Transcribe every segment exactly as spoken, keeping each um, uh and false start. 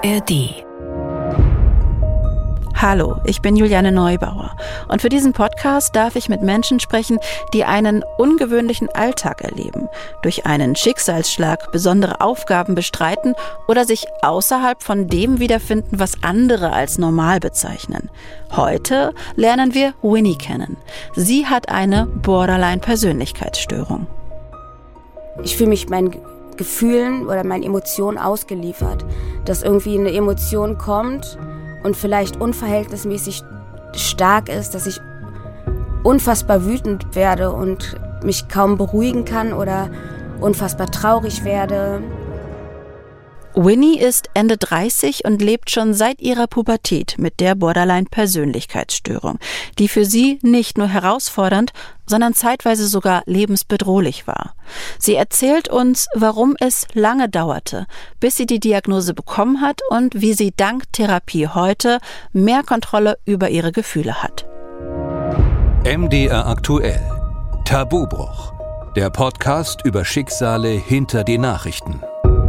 A R D. Hallo, ich bin Juliane Neubauer und für diesen Podcast darf ich mit Menschen sprechen, die einen ungewöhnlichen Alltag erleben, durch einen Schicksalsschlag besondere Aufgaben bestreiten oder sich außerhalb von dem wiederfinden, was andere als normal bezeichnen. Heute lernen wir Winnie kennen. Sie hat eine Borderline-Persönlichkeitsstörung. Ich fühle mich meinen Gefühlen oder meinen Emotionen ausgeliefert, dass irgendwie eine Emotion kommt und vielleicht unverhältnismäßig stark ist, dass ich unfassbar wütend werde und mich kaum beruhigen kann oder unfassbar traurig werde. Winnie ist Ende dreißig und lebt schon seit ihrer Pubertät mit der Borderline-Persönlichkeitsstörung, die für sie nicht nur herausfordernd, sondern zeitweise sogar lebensbedrohlich war. Sie erzählt uns, warum es lange dauerte, bis sie die Diagnose bekommen hat und wie sie dank Therapie heute mehr Kontrolle über ihre Gefühle hat. M D R aktuell. Tabubruch. Der Podcast über Schicksale hinter die Nachrichten.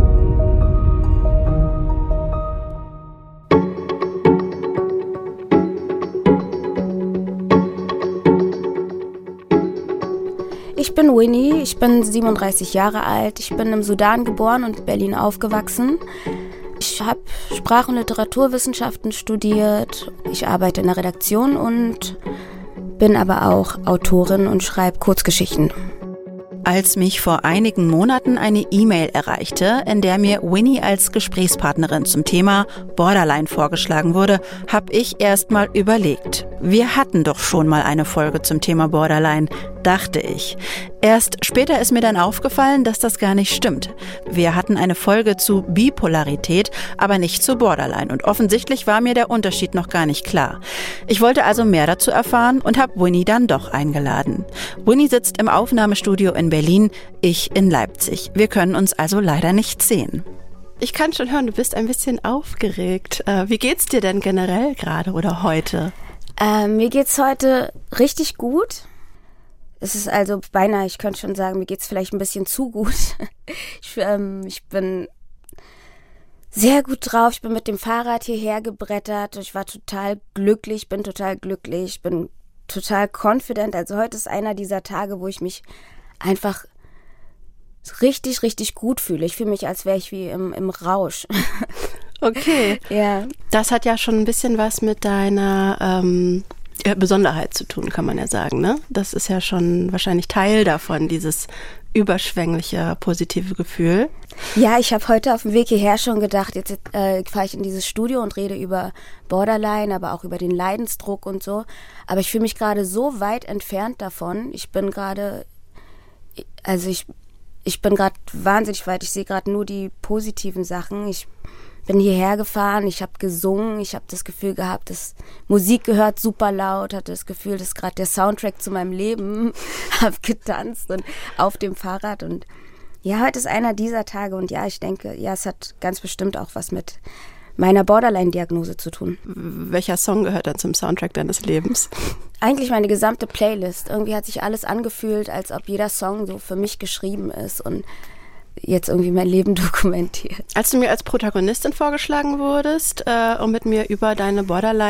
Ich bin Winnie, ich bin siebenunddreißig Jahre alt, ich bin im Sudan geboren und in Berlin aufgewachsen. Ich habe Sprach- und Literaturwissenschaften studiert, ich arbeite in der Redaktion und bin aber auch Autorin und schreibe Kurzgeschichten. Als mich vor einigen Monaten eine E-Mail erreichte, in der mir Winnie als Gesprächspartnerin zum Thema Borderline vorgeschlagen wurde, habe ich erst mal überlegt. Wir hatten doch schon mal eine Folge zum Thema Borderline, dachte ich. Erst später ist mir dann aufgefallen, dass das gar nicht stimmt. Wir hatten eine Folge zu Bipolarität, aber nicht zu Borderline und offensichtlich war mir der Unterschied noch gar nicht klar. Ich wollte also mehr dazu erfahren und habe Winnie dann doch eingeladen. Winnie sitzt im Aufnahmestudio in Berlin, ich in Leipzig. Wir können uns also leider nicht sehen. Ich kann schon hören, du bist ein bisschen aufgeregt. Äh, wie geht's dir denn generell gerade oder heute? Äh, mir geht's heute richtig gut. Es ist also beinahe, ich könnte schon sagen, mir geht's vielleicht ein bisschen zu gut. Ich, ähm, ich bin sehr gut drauf. Ich bin mit dem Fahrrad hierher gebrettert. Ich war total glücklich, bin total glücklich, bin total confident. Also heute ist einer dieser Tage, wo ich mich einfach richtig, richtig gut fühle. Ich fühle mich, als wäre ich wie im, im Rausch. Okay. Ja. Das hat ja schon ein bisschen was mit deiner ähm, Besonderheit zu tun, kann man ja sagen, ne? Das ist ja schon wahrscheinlich Teil davon, dieses überschwängliche, positive Gefühl. Ja, ich habe heute auf dem Weg hierher schon gedacht, jetzt äh, fahre ich in dieses Studio und rede über Borderline, aber auch über den Leidensdruck und so. Aber ich fühle mich gerade so weit entfernt davon. Ich bin gerade, also ich, ich bin gerade wahnsinnig weit. Ich sehe gerade nur die positiven Sachen. Ich bin hierher gefahren, ich habe gesungen, ich habe das Gefühl gehabt, dass Musik gehört super laut, hatte das Gefühl, das ist gerade der Soundtrack zu meinem Leben, habe getanzt und auf dem Fahrrad und ja, heute ist einer dieser Tage und ja, ich denke, ja, es hat ganz bestimmt auch was mit meiner Borderline-Diagnose zu tun. Welcher Song gehört dann zum Soundtrack deines Lebens? Eigentlich meine gesamte Playlist. Irgendwie hat sich alles angefühlt, als ob jeder Song so für mich geschrieben ist und jetzt irgendwie mein Leben dokumentiert. Als du mir als Protagonistin vorgeschlagen wurdest, äh, um mit mir über deine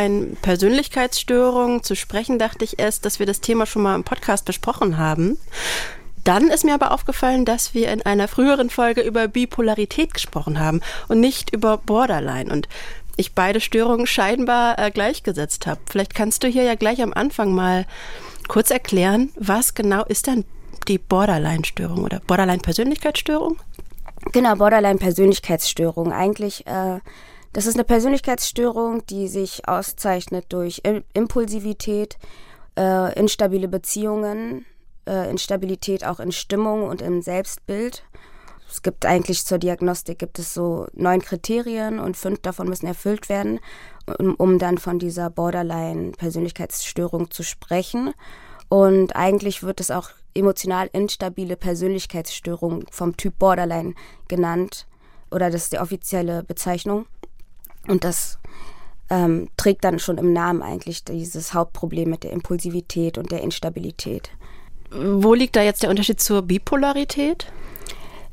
Borderline-Persönlichkeitsstörung zu sprechen, dachte ich erst, dass wir das Thema schon mal im Podcast besprochen haben. Dann ist mir aber aufgefallen, dass wir in einer früheren Folge über Bipolarität gesprochen haben und nicht über Borderline und ich beide Störungen scheinbar äh, gleichgesetzt habe. Vielleicht kannst du hier ja gleich am Anfang mal kurz erklären, was genau ist denn die Borderline-Störung oder Borderline-Persönlichkeitsstörung? Genau, Borderline-Persönlichkeitsstörung. Eigentlich, äh, das ist eine Persönlichkeitsstörung, die sich auszeichnet durch Impulsivität, äh, instabile Beziehungen, äh, Instabilität auch in Stimmung und im Selbstbild. Es gibt eigentlich zur Diagnostik gibt es so neun Kriterien und fünf davon müssen erfüllt werden, um, um dann von dieser Borderline-Persönlichkeitsstörung zu sprechen. Und eigentlich wird es auch emotional instabile Persönlichkeitsstörung vom Typ Borderline genannt. Oder das ist die offizielle Bezeichnung. Und das ähm, trägt dann schon im Namen eigentlich dieses Hauptproblem mit der Impulsivität und der Instabilität. Wo liegt da jetzt der Unterschied zur Bipolarität?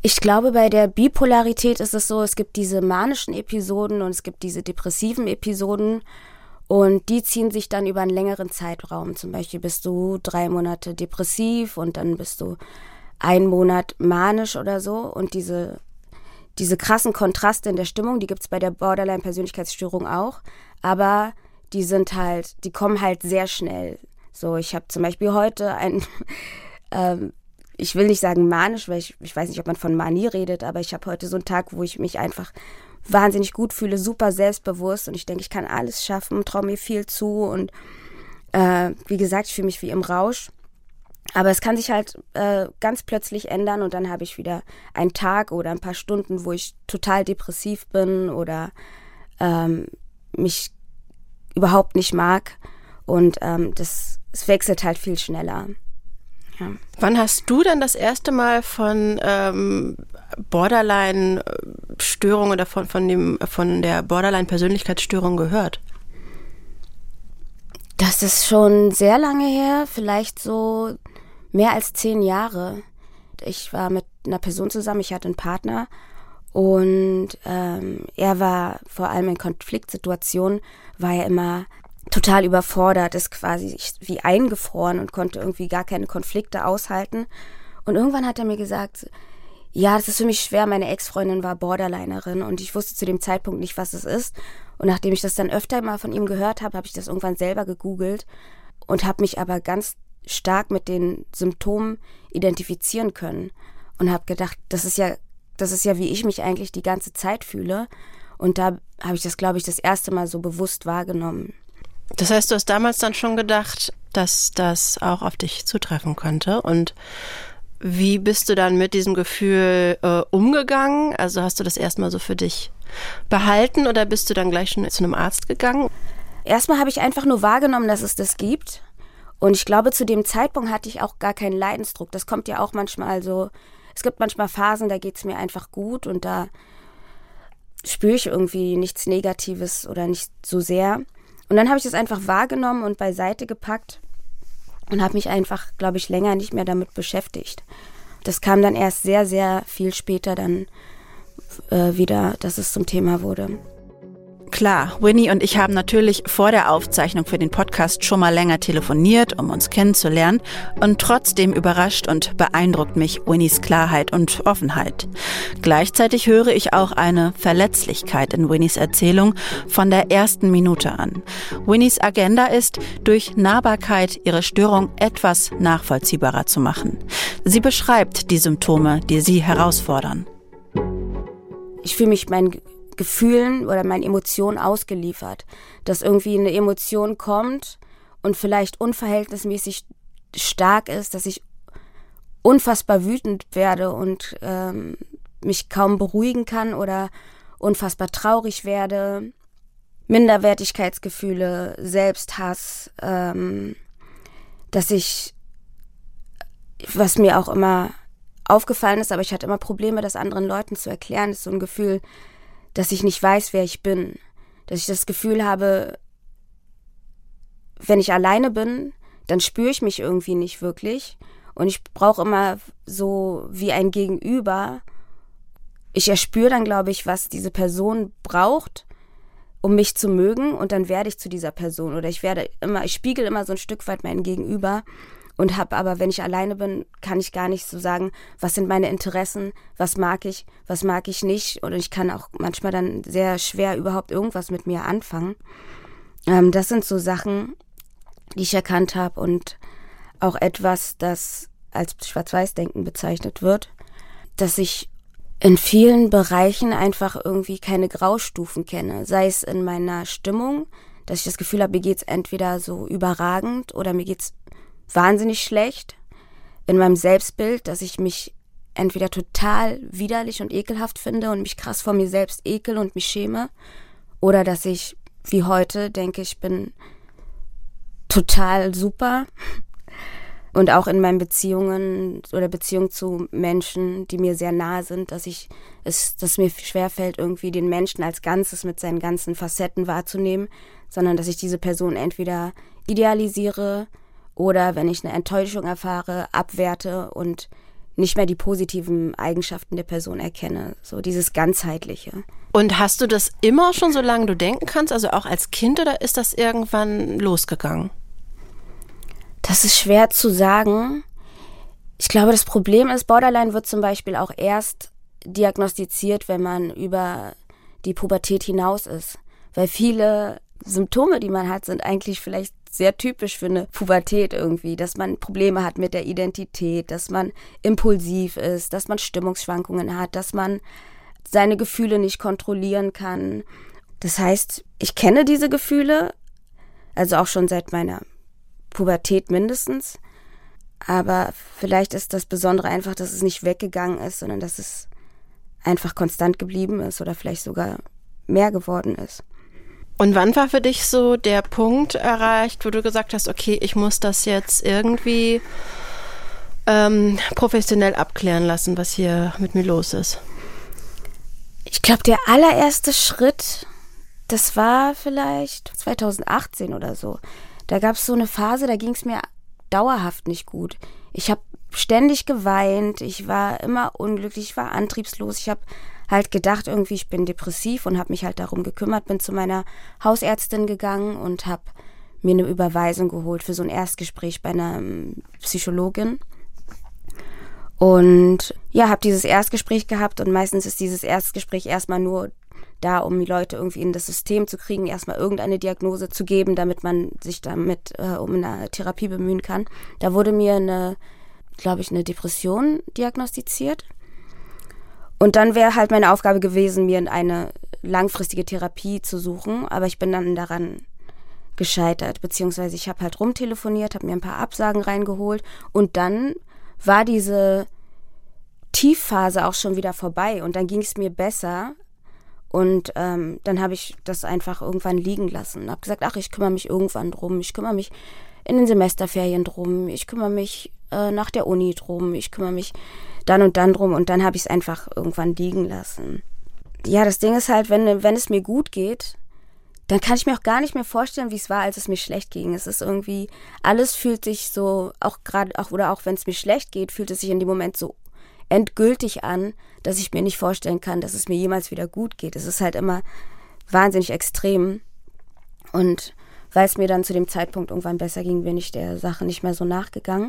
Ich glaube, bei der Bipolarität ist es so, es gibt diese manischen Episoden und es gibt diese depressiven Episoden und die ziehen sich dann über einen längeren Zeitraum. Zum Beispiel bist du drei Monate depressiv und dann bist du einen Monat manisch oder so und diese, diese krassen Kontraste in der Stimmung, die gibt es bei der Borderline-Persönlichkeitsstörung auch, aber die sind halt, die kommen halt sehr schnell. So, ich habe zum Beispiel heute ein ähm, ich will nicht sagen manisch, weil ich, ich weiß nicht, ob man von Manie redet, aber ich habe heute so einen Tag, wo ich mich einfach wahnsinnig gut fühle, super selbstbewusst und ich denke, ich kann alles schaffen, traue mir viel zu und äh, wie gesagt, ich fühle mich wie im Rausch. Aber es kann sich halt äh, ganz plötzlich ändern und dann habe ich wieder einen Tag oder ein paar Stunden, wo ich total depressiv bin oder ähm, mich überhaupt nicht mag und ähm, das, es wechselt halt viel schneller. Ja. Wann hast du denn das erste Mal von ähm, Borderline-Störung oder von, von, dem, von der Borderline-Persönlichkeitsstörung gehört? Das ist schon sehr lange her, vielleicht so mehr als zehn Jahre. Ich war mit einer Person zusammen, ich hatte einen Partner und ähm, er war vor allem in Konfliktsituationen, war er immer total überfordert, ist quasi wie eingefroren und konnte irgendwie gar keine Konflikte aushalten. Und irgendwann hat er mir gesagt, ja, das ist für mich schwer, meine Ex-Freundin war Borderlinerin und ich wusste zu dem Zeitpunkt nicht, was es ist. Und nachdem ich das dann öfter mal von ihm gehört habe, habe ich das irgendwann selber gegoogelt und habe mich aber ganz stark mit den Symptomen identifizieren können und habe gedacht, das ist ja, das ist ja, wie ich mich eigentlich die ganze Zeit fühle. Und da habe ich das, glaube ich, das erste Mal so bewusst wahrgenommen. Das heißt, du hast damals dann schon gedacht, dass das auch auf dich zutreffen könnte. Und wie bist du dann mit diesem Gefühl äh, umgegangen? Also hast du das erstmal so für dich behalten oder bist du dann gleich schon zu einem Arzt gegangen? Erstmal habe ich einfach nur wahrgenommen, dass es das gibt. Und ich glaube, zu dem Zeitpunkt hatte ich auch gar keinen Leidensdruck. Das kommt ja auch manchmal so, es gibt manchmal Phasen, da geht es mir einfach gut und da spüre ich irgendwie nichts Negatives oder nicht so sehr. Und dann habe ich das einfach wahrgenommen und beiseite gepackt und habe mich einfach, glaube ich, länger nicht mehr damit beschäftigt. Das kam dann erst sehr, sehr viel später dann äh, wieder, dass es zum Thema wurde. Klar, Winnie und ich haben natürlich vor der Aufzeichnung für den Podcast schon mal länger telefoniert, um uns kennenzulernen. Und trotzdem überrascht und beeindruckt mich Winnies Klarheit und Offenheit. Gleichzeitig höre ich auch eine Verletzlichkeit in Winnies Erzählung von der ersten Minute an. Winnies Agenda ist, durch Nahbarkeit ihre Störung etwas nachvollziehbarer zu machen. Sie beschreibt die Symptome, die sie herausfordern. Ich fühle mich mein Gefühlen oder meinen Emotionen ausgeliefert. Dass irgendwie eine Emotion kommt und vielleicht unverhältnismäßig stark ist, dass ich unfassbar wütend werde und ähm, mich kaum beruhigen kann oder unfassbar traurig werde. Minderwertigkeitsgefühle, Selbsthass, ähm, dass ich, was mir auch immer aufgefallen ist, aber ich hatte immer Probleme, das anderen Leuten zu erklären, ist so ein Gefühl, dass ich nicht weiß, wer ich bin. Dass ich das Gefühl habe, wenn ich alleine bin, dann spüre ich mich irgendwie nicht wirklich. Und ich brauche immer so wie ein Gegenüber. Ich erspüre dann, glaube ich, was diese Person braucht, um mich zu mögen. Und dann werde ich zu dieser Person. Oder ich werde immer, ich spiegel immer so ein Stück weit mein Gegenüber. Und habe aber, wenn ich alleine bin, kann ich gar nicht so sagen, was sind meine Interessen, was mag ich, was mag ich nicht. Und ich kann auch manchmal dann sehr schwer überhaupt irgendwas mit mir anfangen. Ähm, das sind so Sachen, die ich erkannt habe und auch etwas, das als Schwarz-Weiß-Denken bezeichnet wird, dass ich in vielen Bereichen einfach irgendwie keine Graustufen kenne. Sei es in meiner Stimmung, dass ich das Gefühl habe, mir geht's entweder so überragend oder mir geht's wahnsinnig schlecht, in meinem Selbstbild, dass ich mich entweder total widerlich und ekelhaft finde und mich krass vor mir selbst ekel und mich schäme, oder dass ich, wie heute, denke, ich bin total super. Und auch in meinen Beziehungen oder Beziehungen zu Menschen, die mir sehr nahe sind, dass ich es, dass mir schwerfällt, irgendwie den Menschen als Ganzes mit seinen ganzen Facetten wahrzunehmen, sondern dass ich diese Person entweder idealisiere oder, wenn ich eine Enttäuschung erfahre, abwerte und nicht mehr die positiven Eigenschaften der Person erkenne, so dieses Ganzheitliche. Und hast du das immer schon, solange du denken kannst, also auch als Kind, oder ist das irgendwann losgegangen? Das ist schwer zu sagen. Ich glaube, das Problem ist, Borderline wird zum Beispiel auch erst diagnostiziert, wenn man über die Pubertät hinaus ist. Weil viele Symptome, die man hat, sind eigentlich vielleicht sehr typisch für eine Pubertät irgendwie, dass man Probleme hat mit der Identität, dass man impulsiv ist, dass man Stimmungsschwankungen hat, dass man seine Gefühle nicht kontrollieren kann. Das heißt, ich kenne diese Gefühle, also auch schon seit meiner Pubertät mindestens, aber vielleicht ist das Besondere einfach, dass es nicht weggegangen ist, sondern dass es einfach konstant geblieben ist oder vielleicht sogar mehr geworden ist. Und wann war für dich so der Punkt erreicht, wo du gesagt hast, okay, ich muss das jetzt irgendwie ähm, professionell abklären lassen, was hier mit mir los ist? Ich glaube, der allererste Schritt, das war vielleicht zwanzig achtzehn oder so. Da gab es so eine Phase, da ging es mir dauerhaft nicht gut. Ich habe ständig geweint, ich war immer unglücklich, ich war antriebslos, ich habe halt gedacht, irgendwie ich bin depressiv und habe mich halt darum gekümmert, bin zu meiner Hausärztin gegangen und habe mir eine Überweisung geholt für so ein Erstgespräch bei einer Psychologin. Und ja, habe dieses Erstgespräch gehabt und meistens ist dieses Erstgespräch erstmal nur da, um die Leute irgendwie in das System zu kriegen, erstmal irgendeine Diagnose zu geben, damit man sich damit äh, um eine Therapie bemühen kann. Da wurde mir eine, glaube ich, eine Depression diagnostiziert. Und dann wäre halt meine Aufgabe gewesen, mir eine langfristige Therapie zu suchen, aber ich bin dann daran gescheitert, beziehungsweise ich habe halt rumtelefoniert, habe mir ein paar Absagen reingeholt und dann war diese Tiefphase auch schon wieder vorbei und dann ging es mir besser und ähm, dann habe ich das einfach irgendwann liegen lassen und habe gesagt, ach, ich kümmere mich irgendwann drum, ich kümmere mich in den Semesterferien drum, ich kümmere mich äh, nach der Uni drum, ich kümmere mich dann und dann drum und dann habe ich es einfach irgendwann liegen lassen. Ja, das Ding ist halt, wenn, wenn es mir gut geht, dann kann ich mir auch gar nicht mehr vorstellen, wie es war, als es mir schlecht ging. Es ist irgendwie, alles fühlt sich so, auch gerade, auch oder auch wenn es mir schlecht geht, fühlt es sich in dem Moment so endgültig an, dass ich mir nicht vorstellen kann, dass es mir jemals wieder gut geht. Es ist halt immer wahnsinnig extrem. Und weil es mir dann zu dem Zeitpunkt irgendwann besser ging, bin ich der Sache nicht mehr so nachgegangen.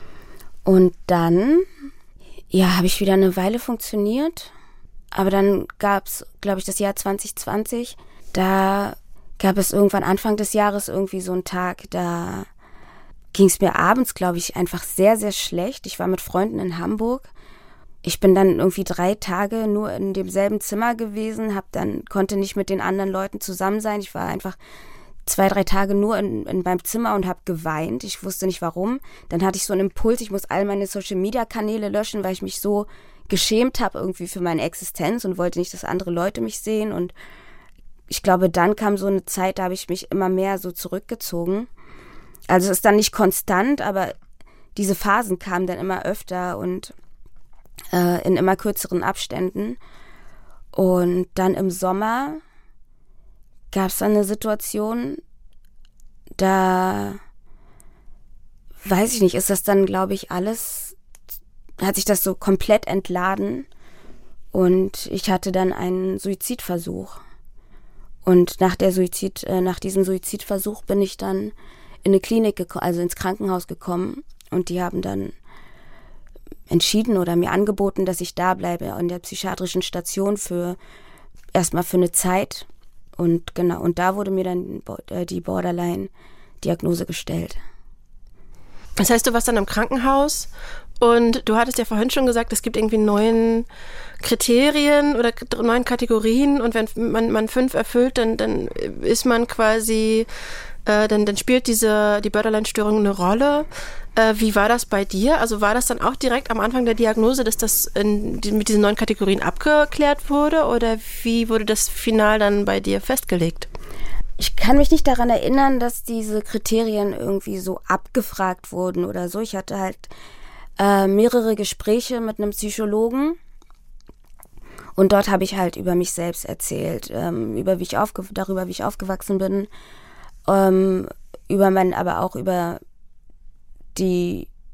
Und dann, ja, habe ich wieder eine Weile funktioniert. Aber dann gab es, glaube ich, das Jahr zwanzig zwanzig, da gab es irgendwann Anfang des Jahres irgendwie so einen Tag, da ging es mir abends, glaube ich, einfach sehr, sehr schlecht. Ich war mit Freunden in Hamburg. Ich bin dann irgendwie drei Tage nur in demselben Zimmer gewesen, hab dann konnte nicht mit den anderen Leuten zusammen sein. Ich war einfach zwei, drei Tage nur in, in meinem Zimmer und habe geweint. Ich wusste nicht warum. Dann hatte ich so einen Impuls, ich muss all meine Social-Media-Kanäle löschen, weil ich mich so geschämt habe irgendwie für meine Existenz und wollte nicht, dass andere Leute mich sehen. Und ich glaube, dann kam so eine Zeit, da habe ich mich immer mehr so zurückgezogen. Also es ist dann nicht konstant, aber diese Phasen kamen dann immer öfter und äh, in immer kürzeren Abständen. Und dann im Sommer gab es dann eine Situation, da weiß ich nicht, ist das dann, glaube ich, alles, hat sich das so komplett entladen und ich hatte dann einen Suizidversuch. Und nach der Suizid, äh, nach diesem Suizidversuch bin ich dann in eine Klinik gekommen, also ins Krankenhaus gekommen und die haben dann entschieden oder mir angeboten, dass ich da bleibe in der psychiatrischen Station für erstmal für eine Zeit. Und genau, und da wurde mir dann die Borderline-Diagnose gestellt. Das heißt, du warst dann im Krankenhaus und du hattest ja vorhin schon gesagt, es gibt irgendwie neun Kriterien oder neun Kategorien und wenn man, man fünf erfüllt, dann, dann ist man quasi, äh, dann, dann spielt diese, die Borderline-Störung eine Rolle. Äh, wie war das bei dir? Also war das dann auch direkt am Anfang der Diagnose, dass das in, die, mit diesen neun Kategorien abgeklärt wurde oder wie wurde das final dann bei dir festgelegt? Ich kann mich nicht daran erinnern, dass diese Kriterien irgendwie so abgefragt wurden oder so. Ich hatte halt äh, mehrere Gespräche mit einem Psychologen und dort habe ich halt über mich selbst erzählt, ähm, über wie ich aufge- darüber, wie ich aufgewachsen bin, ähm, über mein, aber auch über die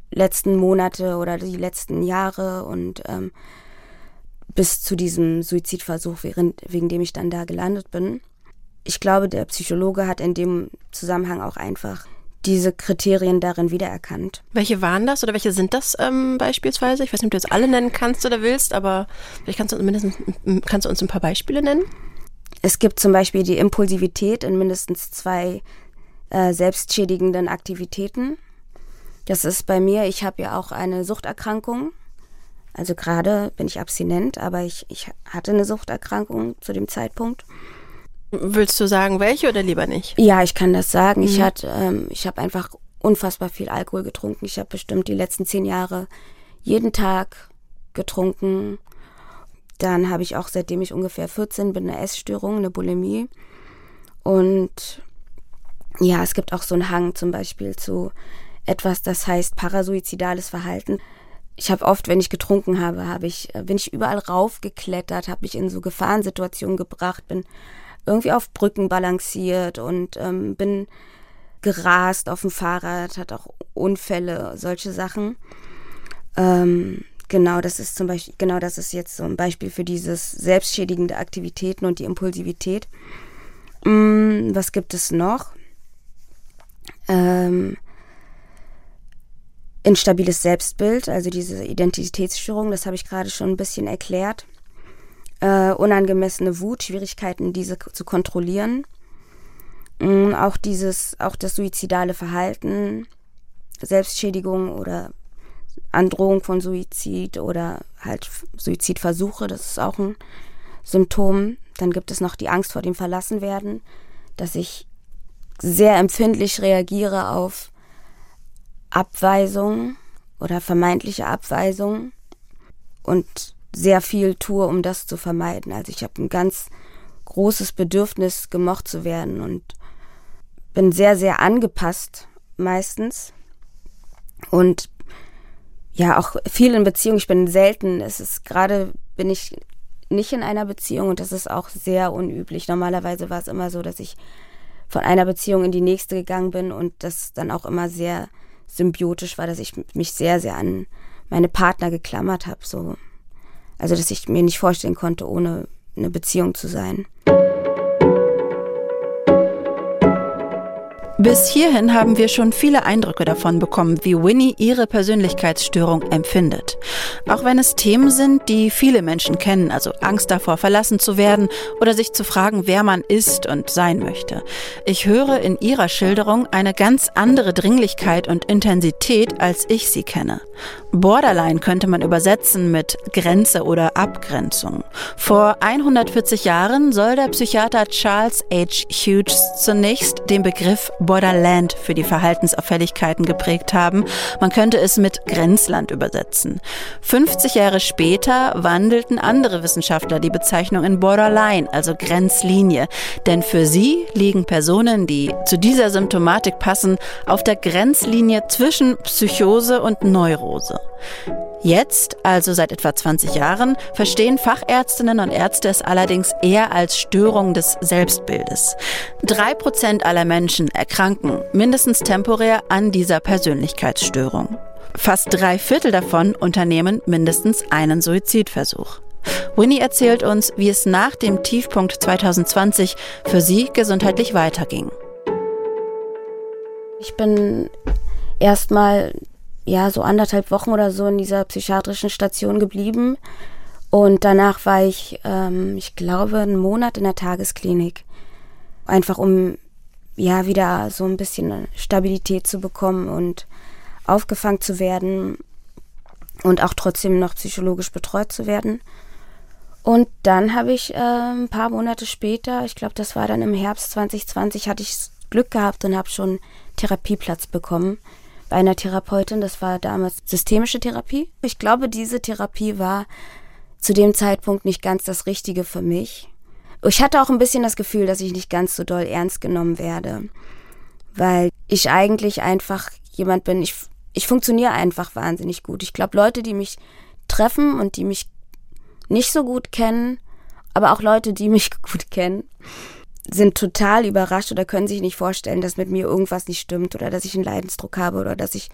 letzten Monate oder die letzten Jahre und ähm, bis zu diesem Suizidversuch, während, wegen dem ich dann da gelandet bin. Ich glaube, der Psychologe hat in dem Zusammenhang auch einfach diese Kriterien darin wiedererkannt. Welche waren das oder welche sind das ähm, beispielsweise? Ich weiß nicht, ob du jetzt alle nennen kannst oder willst, aber vielleicht kannst du, mindestens, kannst du uns ein paar Beispiele nennen? Es gibt zum Beispiel die Impulsivität in mindestens zwei äh, selbstschädigenden Aktivitäten. Das ist bei mir, ich habe ja auch eine Suchterkrankung. Also gerade bin ich abstinent, aber ich, ich hatte eine Suchterkrankung zu dem Zeitpunkt. Willst du sagen, welche oder lieber nicht? Ja, ich kann das sagen. Mhm. Ich hatte, ähm, ich habe einfach unfassbar viel Alkohol getrunken. Ich habe bestimmt die letzten zehn Jahre jeden Tag getrunken. Dann habe ich auch, seitdem ich ungefähr vierzehn bin, eine Essstörung, eine Bulimie. Und ja, es gibt auch so einen Hang zum Beispiel zu etwas, das heißt parasuizidales Verhalten. Ich habe oft, wenn ich getrunken habe, habe ich, bin ich überall raufgeklettert, habe mich in so Gefahrensituationen gebracht, bin irgendwie auf Brücken balanciert und ähm, bin gerast auf dem Fahrrad, hat auch Unfälle, solche Sachen. Ähm, genau, das ist zum Beispiel, genau das ist jetzt so ein Beispiel für dieses selbstschädigende Aktivitäten und die Impulsivität. Ähm, was gibt es noch? Ähm, instabiles Selbstbild, also diese Identitätsstörung, das habe ich gerade schon ein bisschen erklärt. Äh, unangemessene Wut, Schwierigkeiten, diese k- zu kontrollieren. Ähm, auch dieses, auch das suizidale Verhalten, Selbstschädigung oder Androhung von Suizid oder halt F- Suizidversuche, das ist auch ein Symptom. Dann gibt es noch die Angst vor dem Verlassenwerden, dass ich sehr empfindlich reagiere auf Abweisung oder vermeintliche Abweisung und sehr viel tue, um das zu vermeiden. Also ich habe ein ganz großes Bedürfnis, gemocht zu werden und bin sehr, sehr angepasst meistens und ja, auch viel in Beziehung. Ich bin selten, es ist gerade, bin ich nicht in einer Beziehung und das ist auch sehr unüblich. Normalerweise war es immer so, dass ich von einer Beziehung in die nächste gegangen bin und das dann auch immer sehr symbiotisch war, dass ich mich sehr, sehr an meine Partner geklammert habe, so. Also, dass ich mir nicht vorstellen konnte, ohne eine Beziehung zu sein. Bis hierhin haben wir schon viele Eindrücke davon bekommen, wie Winnie ihre Persönlichkeitsstörung empfindet. Auch wenn es Themen sind, die viele Menschen kennen, also Angst davor, verlassen zu werden oder sich zu fragen, wer man ist und sein möchte. Ich höre in ihrer Schilderung eine ganz andere Dringlichkeit und Intensität, als ich sie kenne. Borderline könnte man übersetzen mit Grenze oder Abgrenzung. Vor hundertvierzig Jahren soll der Psychiater Charles H. Hughes zunächst den Begriff Borderland für die Verhaltensauffälligkeiten geprägt haben. Man könnte es mit Grenzland übersetzen. fünfzig Jahre später wandelten andere Wissenschaftler die Bezeichnung in Borderline, also Grenzlinie. Denn für sie liegen Personen, die zu dieser Symptomatik passen, auf der Grenzlinie zwischen Psychose und Neurose. Jetzt, also seit etwa zwanzig Jahren, verstehen Fachärztinnen und Ärzte es allerdings eher als Störung des Selbstbildes. Drei Prozent aller Menschen erkranken mindestens temporär an dieser Persönlichkeitsstörung. Fast drei Viertel davon unternehmen mindestens einen Suizidversuch. Winnie erzählt uns, wie es nach dem Tiefpunkt zwanzig zwanzig für sie gesundheitlich weiterging. Ich bin erstmal ja so anderthalb Wochen oder so in dieser psychiatrischen Station geblieben und danach war ich, ähm, ich glaube, einen Monat in der Tagesklinik, einfach um ja wieder so ein bisschen Stabilität zu bekommen und aufgefangen zu werden und auch trotzdem noch psychologisch betreut zu werden. Und dann habe ich äh, ein paar Monate später, ich glaube, das war dann im Herbst zwanzig zwanzig, hatte ich Glück gehabt und habe schon Therapieplatz bekommen bei einer Therapeutin. Das war damals systemische Therapie. Ich glaube, diese Therapie war zu dem Zeitpunkt nicht ganz das Richtige für mich. Ich hatte auch ein bisschen das Gefühl, dass ich nicht ganz so doll ernst genommen werde, weil ich eigentlich einfach jemand bin, ich, ich funktioniere einfach wahnsinnig gut. Ich glaube, Leute, die mich treffen und die mich nicht so gut kennen, aber auch Leute, die mich gut kennen, sind total überrascht oder können sich nicht vorstellen, dass mit mir irgendwas nicht stimmt oder dass ich einen Leidensdruck habe oder dass ich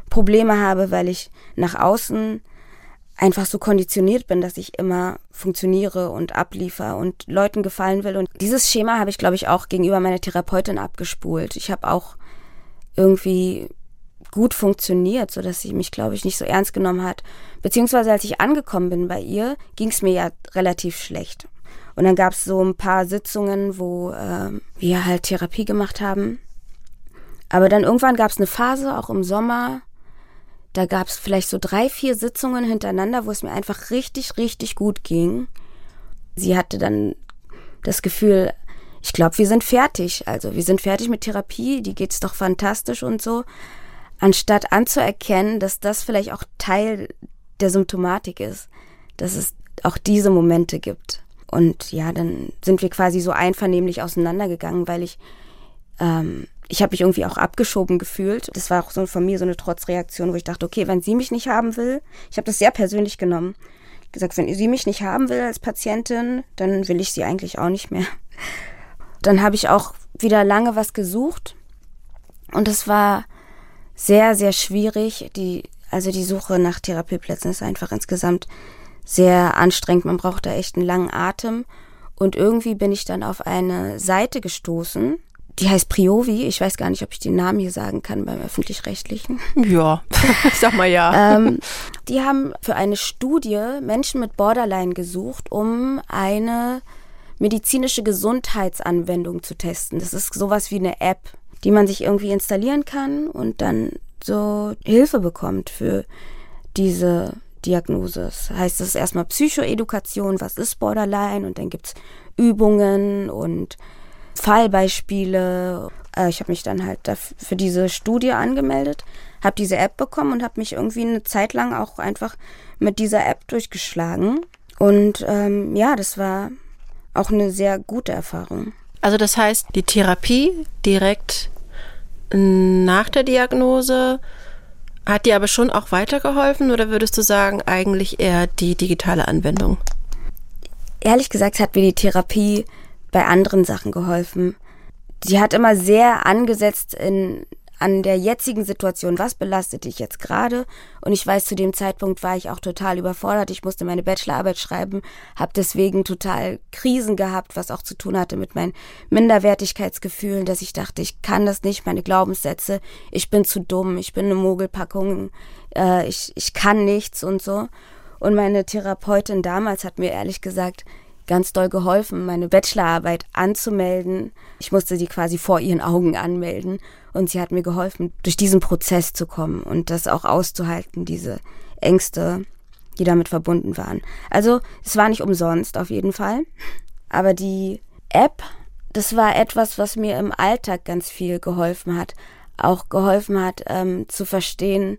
Probleme habe, weil ich nach außen einfach so konditioniert bin, dass ich immer funktioniere und abliefere und Leuten gefallen will. Und dieses Schema habe ich, glaube ich, auch gegenüber meiner Therapeutin abgespult. Ich habe auch irgendwie gut funktioniert, sodass sie mich, glaube ich, nicht so ernst genommen hat. Beziehungsweise als ich angekommen bin bei ihr, ging es mir ja relativ schlecht. Und dann gab es so ein paar Sitzungen, wo äh, wir halt Therapie gemacht haben. Aber dann irgendwann gab es eine Phase, auch im Sommer, da gab es vielleicht so drei, vier Sitzungen hintereinander, wo es mir einfach richtig, richtig gut ging. Sie hatte dann das Gefühl, ich glaube, wir sind fertig. Also wir sind fertig mit Therapie, die geht's doch fantastisch und so. Anstatt anzuerkennen, dass das vielleicht auch Teil der Symptomatik ist, dass es auch diese Momente gibt. Und ja, dann sind wir quasi so einvernehmlich auseinandergegangen, weil ich, ähm, ich habe mich irgendwie auch abgeschoben gefühlt. Das war auch so von mir so eine Trotzreaktion, wo ich dachte, okay, wenn sie mich nicht haben will, ich habe das sehr persönlich genommen. Ich habe gesagt, wenn sie mich nicht haben will als Patientin, dann will ich sie eigentlich auch nicht mehr. Dann habe ich auch wieder lange was gesucht und es war sehr, sehr schwierig. Die, also die Suche nach Therapieplätzen ist einfach insgesamt sehr anstrengend. Man braucht da echt einen langen Atem. Und irgendwie bin ich dann auf eine Seite gestoßen, die heißt Priovi. Ich weiß gar nicht, ob ich den Namen hier sagen kann beim Öffentlich-Rechtlichen. Ja, sag mal ja. ähm, die haben für eine Studie Menschen mit Borderline gesucht, um eine medizinische Gesundheitsanwendung zu testen. Das ist sowas wie eine App, die man sich irgendwie installieren kann und dann so Hilfe bekommt für diese Diagnose. Das heißt, es ist erstmal Psychoedukation, was ist Borderline, und dann gibt's Übungen und Fallbeispiele. Äh, ich habe mich dann halt dafür, für diese Studie angemeldet, habe diese App bekommen und habe mich irgendwie eine Zeit lang auch einfach mit dieser App durchgeschlagen. Und ähm, ja, das war auch eine sehr gute Erfahrung. Also das heißt, die Therapie direkt nach der Diagnose hat dir aber schon auch weitergeholfen, oder würdest du sagen, eigentlich eher die digitale Anwendung? Ehrlich gesagt hat mir die Therapie bei anderen Sachen geholfen. Sie hat immer sehr angesetzt in, an der jetzigen Situation. Was belastet dich jetzt gerade? Und ich weiß, zu dem Zeitpunkt war ich auch total überfordert. Ich musste meine Bachelorarbeit schreiben, habe deswegen total Krisen gehabt, was auch zu tun hatte mit meinen Minderwertigkeitsgefühlen, dass ich dachte, ich kann das nicht, meine Glaubenssätze, ich bin zu dumm, ich bin eine Mogelpackung, äh, ich, ich kann nichts und so. Und meine Therapeutin damals hat mir ehrlich gesagt ganz doll geholfen, meine Bachelorarbeit anzumelden. Ich musste sie quasi vor ihren Augen anmelden und sie hat mir geholfen, durch diesen Prozess zu kommen und das auch auszuhalten, diese Ängste, die damit verbunden waren. Also es war nicht umsonst auf jeden Fall, aber die App, das war etwas, was mir im Alltag ganz viel geholfen hat, auch geholfen hat, ähm, zu verstehen,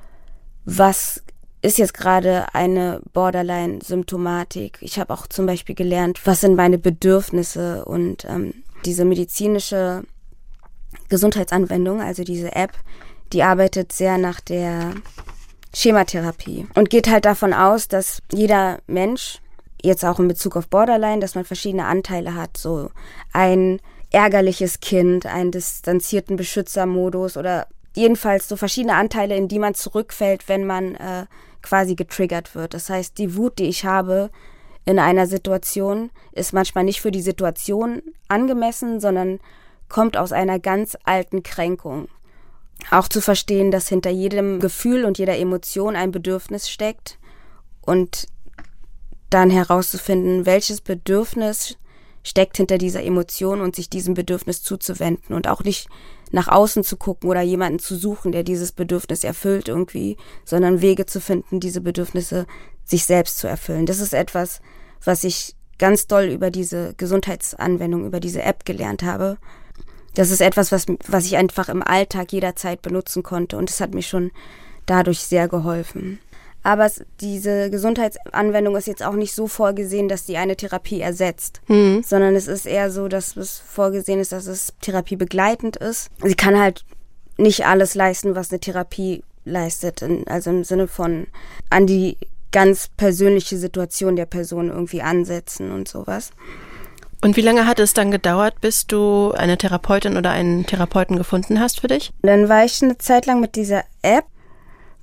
was ist jetzt gerade eine Borderline-Symptomatik. Ich habe auch zum Beispiel gelernt, was sind meine Bedürfnisse, und ähm, diese medizinische Gesundheitsanwendung, also diese App, die arbeitet sehr nach der Schematherapie und geht halt davon aus, dass jeder Mensch, jetzt auch in Bezug auf Borderline, dass man verschiedene Anteile hat, so ein ärgerliches Kind, einen distanzierten Beschützermodus oder jedenfalls so verschiedene Anteile, in die man zurückfällt, wenn man äh, quasi getriggert wird. Das heißt, die Wut, die ich habe in einer Situation, ist manchmal nicht für die Situation angemessen, sondern kommt aus einer ganz alten Kränkung. Auch zu verstehen, dass hinter jedem Gefühl und jeder Emotion ein Bedürfnis steckt und dann herauszufinden, welches Bedürfnis steckt hinter dieser Emotion und sich diesem Bedürfnis zuzuwenden und auch nicht nach außen zu gucken oder jemanden zu suchen, der dieses Bedürfnis erfüllt irgendwie, sondern Wege zu finden, diese Bedürfnisse sich selbst zu erfüllen. Das ist etwas, was ich ganz doll über diese Gesundheitsanwendung, über diese App gelernt habe. Das ist etwas, was, was ich einfach im Alltag jederzeit benutzen konnte, und es hat mir schon dadurch sehr geholfen. Aber es, diese Gesundheitsanwendung ist jetzt auch nicht so vorgesehen, dass die eine Therapie ersetzt, mhm. sondern es ist eher so, dass es vorgesehen ist, dass es therapiebegleitend ist. Sie kann halt nicht alles leisten, was eine Therapie leistet, in, also im Sinne von an die ganz persönliche Situation der Person irgendwie ansetzen und sowas. Und wie lange hat es dann gedauert, bis du eine Therapeutin oder einen Therapeuten gefunden hast für dich? Dann war ich eine Zeit lang mit dieser App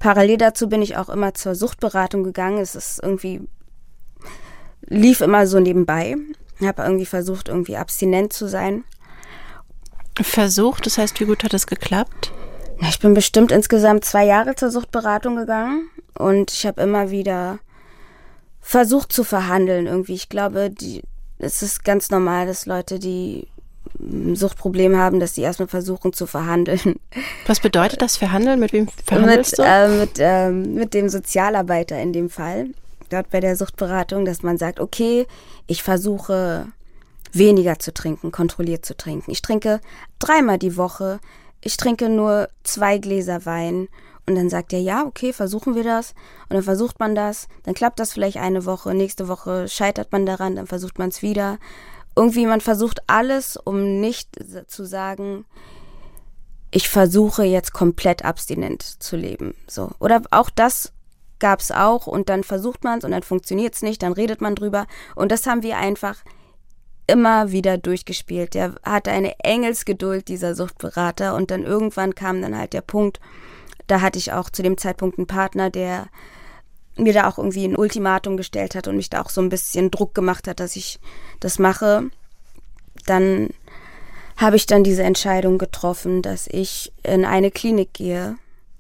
Parallel dazu bin ich auch immer zur Suchtberatung gegangen. Es ist irgendwie, lief immer so nebenbei. Ich habe irgendwie versucht, irgendwie abstinent zu sein. Versucht? Das heißt, wie gut hat das geklappt? Ja, ich bin bestimmt insgesamt zwei Jahre zur Suchtberatung gegangen und ich habe immer wieder versucht zu verhandeln irgendwie. Ich glaube, die, es ist ganz normal, dass Leute, die ein Suchtproblem haben, dass sie erstmal versuchen zu verhandeln. Was bedeutet das, verhandeln? Mit wem verhandelst mit, du? Äh, mit, äh, mit dem Sozialarbeiter in dem Fall, dort bei der Suchtberatung, dass man sagt, okay, ich versuche weniger zu trinken, kontrolliert zu trinken. Ich trinke dreimal die Woche, ich trinke nur zwei Gläser Wein. Und dann sagt er, ja, okay, versuchen wir das. Und dann versucht man das, dann klappt das vielleicht eine Woche, nächste Woche scheitert man daran, dann versucht man es wieder. Irgendwie, man versucht alles, um nicht zu sagen, ich versuche jetzt komplett abstinent zu leben. So. Oder auch das gab es auch und dann versucht man es und dann funktioniert es nicht, dann redet man drüber. Und das haben wir einfach immer wieder durchgespielt. Der hatte eine Engelsgeduld, dieser Suchtberater. Und dann irgendwann kam dann halt der Punkt, da hatte ich auch zu dem Zeitpunkt einen Partner, der mir da auch irgendwie ein Ultimatum gestellt hat und mich da auch so ein bisschen Druck gemacht hat, dass ich das mache. Dann habe ich dann diese Entscheidung getroffen, dass ich in eine Klinik gehe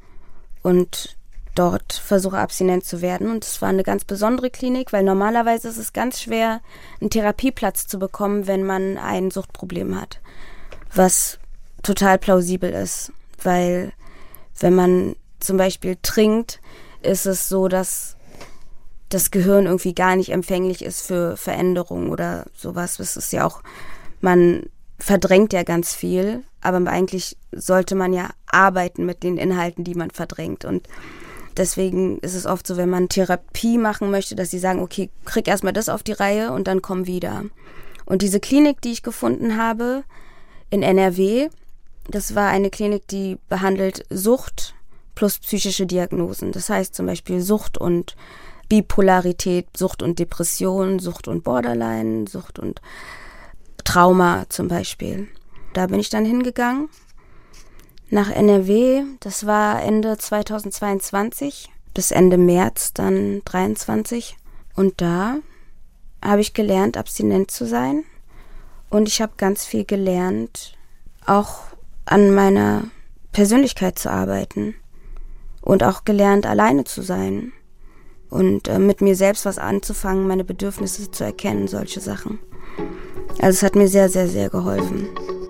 und dort versuche abstinent zu werden. Und es war eine ganz besondere Klinik, weil normalerweise ist es ganz schwer, einen Therapieplatz zu bekommen, wenn man ein Suchtproblem hat. Was total plausibel ist, weil wenn man zum Beispiel trinkt, ist es so, dass das Gehirn irgendwie gar nicht empfänglich ist für Veränderungen oder sowas. Das ist ja auch, man verdrängt ja ganz viel, aber eigentlich sollte man ja arbeiten mit den Inhalten, die man verdrängt. Und deswegen ist es oft so, wenn man Therapie machen möchte, dass sie sagen, okay, krieg erstmal das auf die Reihe und dann komm wieder. Und diese Klinik, die ich gefunden habe in N R W, das war eine Klinik, die behandelt Sucht plus psychische Diagnosen. Das heißt zum Beispiel Sucht und Bipolarität, Sucht und Depression, Sucht und Borderline, Sucht und Trauma zum Beispiel. Da bin ich dann hingegangen nach N R W. Das war Ende zweitausendzweiundzwanzig bis Ende März dann dreiundzwanzig. Und da habe ich gelernt, abstinent zu sein. Und ich habe ganz viel gelernt, auch an meiner Persönlichkeit zu arbeiten. Und auch gelernt, alleine zu sein und äh, mit mir selbst was anzufangen, meine Bedürfnisse zu erkennen, solche Sachen. Also es hat mir sehr, sehr, sehr geholfen.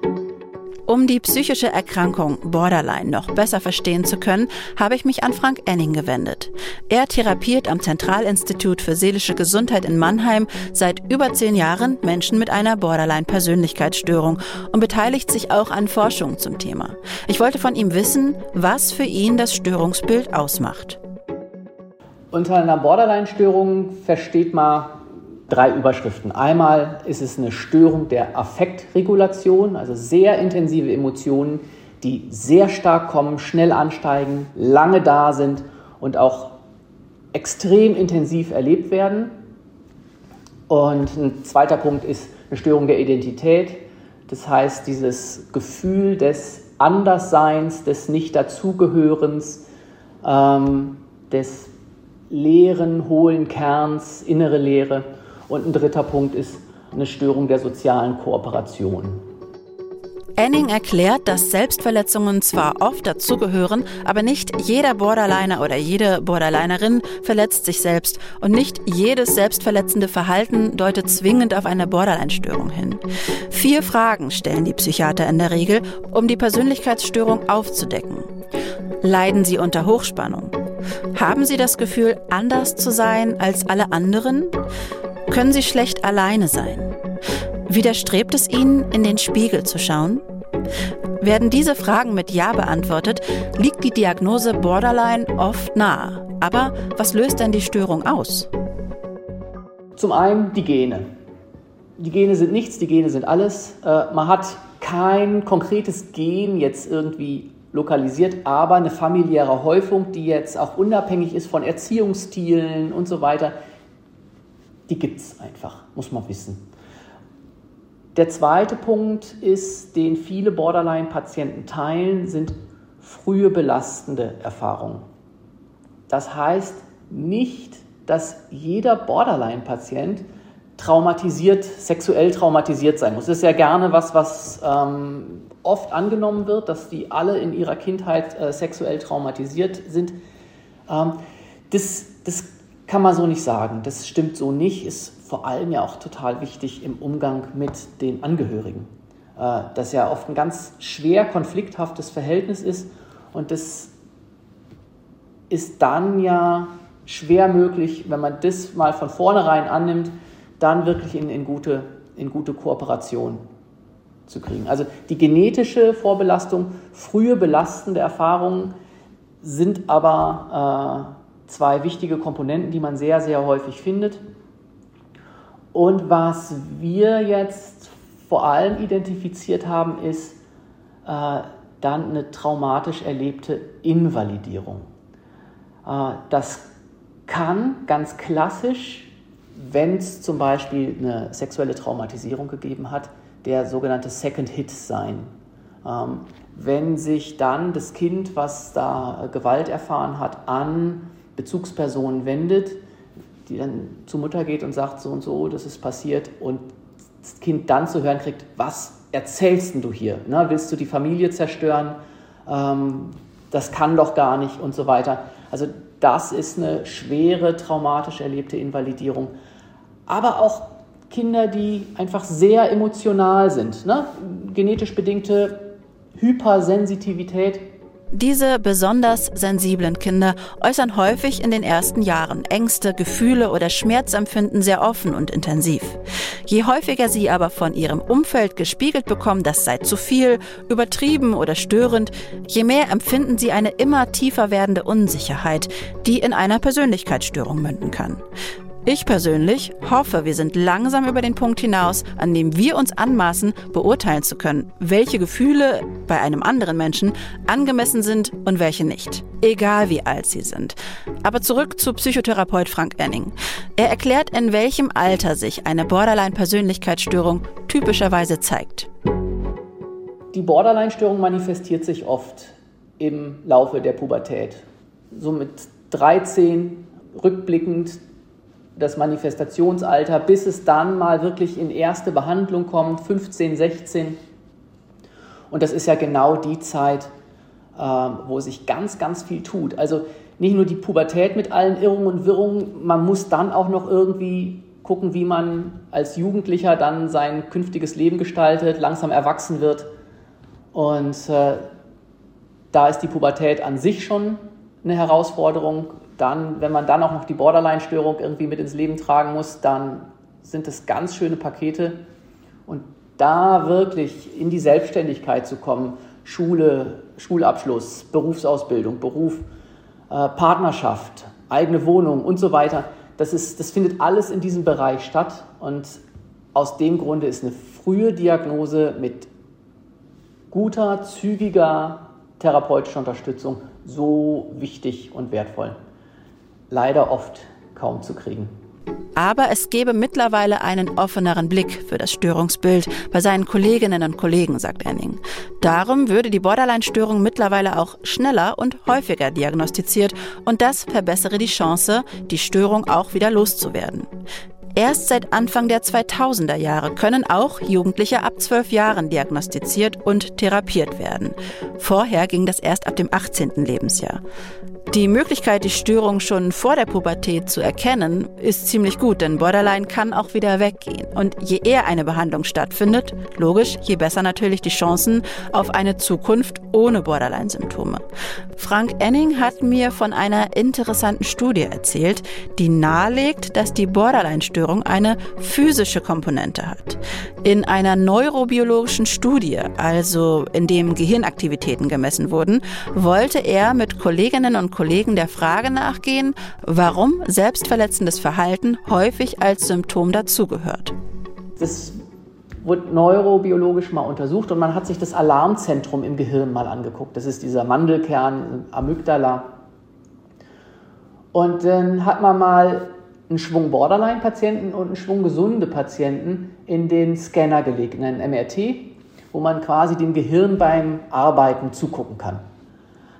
Um die psychische Erkrankung Borderline noch besser verstehen zu können, habe ich mich an Frank Enning gewendet. Er therapiert am Zentralinstitut für seelische Gesundheit in Mannheim seit über zehn Jahren Menschen mit einer Borderline-Persönlichkeitsstörung und beteiligt sich auch an Forschung zum Thema. Ich wollte von ihm wissen, was für ihn das Störungsbild ausmacht. Unter einer Borderline-Störung versteht man drei Überschriften. Einmal ist es eine Störung der Affektregulation, also sehr intensive Emotionen, die sehr stark kommen, schnell ansteigen, lange da sind und auch extrem intensiv erlebt werden. Und ein zweiter Punkt ist eine Störung der Identität. Das heißt, dieses Gefühl des Andersseins, des Nicht-Dazugehörens, ähm, des leeren, hohlen Kerns, innere Leere. Und ein dritter Punkt ist eine Störung der sozialen Kooperation. Enning erklärt, dass Selbstverletzungen zwar oft dazugehören, aber nicht jeder Borderliner oder jede Borderlinerin verletzt sich selbst und nicht jedes selbstverletzende Verhalten deutet zwingend auf eine Borderline-Störung hin. Vier Fragen stellen die Psychiater in der Regel, um die Persönlichkeitsstörung aufzudecken. Leiden Sie unter Hochspannung? Haben Sie das Gefühl, anders zu sein als alle anderen? Können Sie schlecht alleine sein? Widerstrebt es Ihnen, in den Spiegel zu schauen? Werden diese Fragen mit Ja beantwortet, liegt die Diagnose Borderline oft nahe. Aber was löst denn die Störung aus? Zum einen die Gene. Die Gene sind nichts, die Gene sind alles. Äh, man hat kein konkretes Gen jetzt irgendwie lokalisiert, aber eine familiäre Häufung, die jetzt auch unabhängig ist von Erziehungsstilen und so weiter, die gibt es einfach, muss man wissen. Der zweite Punkt ist, den viele Borderline-Patienten teilen, sind frühe belastende Erfahrungen. Das heißt nicht, dass jeder Borderline-Patient traumatisiert, sexuell traumatisiert sein muss. Das ist ja gerne was, was ähm, oft angenommen wird, dass die alle in ihrer Kindheit äh, sexuell traumatisiert sind. Ähm, das, das kann man so nicht sagen. Das stimmt so nicht. Ist vor allem ja auch total wichtig im Umgang mit den Angehörigen. Äh, das ja oft ein ganz schwer konflikthaftes Verhältnis ist und das ist dann ja schwer möglich, wenn man das mal von vornherein annimmt, dann wirklich in, in, gute, in gute Kooperation zu kriegen. Also die genetische Vorbelastung, frühe belastende Erfahrungen sind aber äh, zwei wichtige Komponenten, die man sehr, sehr häufig findet. Und was wir jetzt vor allem identifiziert haben, ist äh, dann eine traumatisch erlebte Invalidierung. Äh, das kann ganz klassisch, wenn es zum Beispiel eine sexuelle Traumatisierung gegeben hat, der sogenannte Second Hit sein. Ähm, wenn sich dann das Kind, was da Gewalt erfahren hat, an Bezugspersonen wendet, die dann zur Mutter geht und sagt, so und so, das ist passiert, und das Kind dann zu hören kriegt, was erzählst denn du hier? Na, willst du die Familie zerstören? Ähm, das kann doch gar nicht und so weiter. Also das ist eine schwere, traumatisch erlebte Invalidierung. Aber auch Kinder, die einfach sehr emotional sind, ne? Genetisch bedingte Hypersensitivität. Diese besonders sensiblen Kinder äußern häufig in den ersten Jahren Ängste, Gefühle oder Schmerzempfinden sehr offen und intensiv. Je häufiger sie aber von ihrem Umfeld gespiegelt bekommen, das sei zu viel, übertrieben oder störend, je mehr empfinden sie eine immer tiefer werdende Unsicherheit, die in einer Persönlichkeitsstörung münden kann. Ich persönlich hoffe, wir sind langsam über den Punkt hinaus, an dem wir uns anmaßen, beurteilen zu können, welche Gefühle bei einem anderen Menschen angemessen sind und welche nicht. Egal wie alt sie sind. Aber zurück zu Psychotherapeut Frank Enning. Er erklärt, in welchem Alter sich eine Borderline-Persönlichkeitsstörung typischerweise zeigt. Die Borderline-Störung manifestiert sich oft im Laufe der Pubertät. So mit dreizehn rückblickend das Manifestationsalter, bis es dann mal wirklich in erste Behandlung kommt, fünfzehn, sechzehn. Und das ist ja genau die Zeit, äh, wo sich ganz, ganz viel tut. Also nicht nur die Pubertät mit allen Irrungen und Wirrungen, man muss dann auch noch irgendwie gucken, wie man als Jugendlicher dann sein künftiges Leben gestaltet, langsam erwachsen wird. Und äh, da ist die Pubertät an sich schon eine Herausforderung. Dann, wenn man dann auch noch die Borderline-Störung irgendwie mit ins Leben tragen muss, dann sind es ganz schöne Pakete. Und da wirklich in die Selbstständigkeit zu kommen, Schule, Schulabschluss, Berufsausbildung, Beruf, äh, Partnerschaft, eigene Wohnung und so weiter, das ist, das findet alles in diesem Bereich statt. Und aus dem Grunde ist eine frühe Diagnose mit guter, zügiger therapeutischer Unterstützung so wichtig und wertvoll. Leider oft kaum zu kriegen. Aber es gebe mittlerweile einen offeneren Blick für das Störungsbild bei seinen Kolleginnen und Kollegen, sagt Enning. Darum würde die Borderline-Störung mittlerweile auch schneller und häufiger diagnostiziert und das verbessere die Chance, die Störung auch wieder loszuwerden. Erst seit Anfang der zweitausender Jahre können auch Jugendliche ab zwölf Jahren diagnostiziert und therapiert werden. Vorher ging das erst ab dem achtzehnten Lebensjahr. Die Möglichkeit, die Störung schon vor der Pubertät zu erkennen, ist ziemlich gut, denn Borderline kann auch wieder weggehen. Und je eher eine Behandlung stattfindet, logisch, je besser natürlich die Chancen auf eine Zukunft ohne Borderline-Symptome. Frank Enning hat mir von einer interessanten Studie erzählt, die nahelegt, dass die Borderline-Störung eine physische Komponente hat. In einer neurobiologischen Studie, also in dem Gehirnaktivitäten gemessen wurden, wollte er mit Kolleginnen und Kollegen der Frage nachgehen, warum selbstverletzendes Verhalten häufig als Symptom dazugehört. Das wurde neurobiologisch mal untersucht und man hat sich das Alarmzentrum im Gehirn mal angeguckt. Das ist dieser Mandelkern, Amygdala. Und dann hat man mal einen Schwung Borderline-Patienten und einen Schwung gesunde Patienten in den Scanner gelegt, in einen M R T, wo man quasi dem Gehirn beim Arbeiten zugucken kann.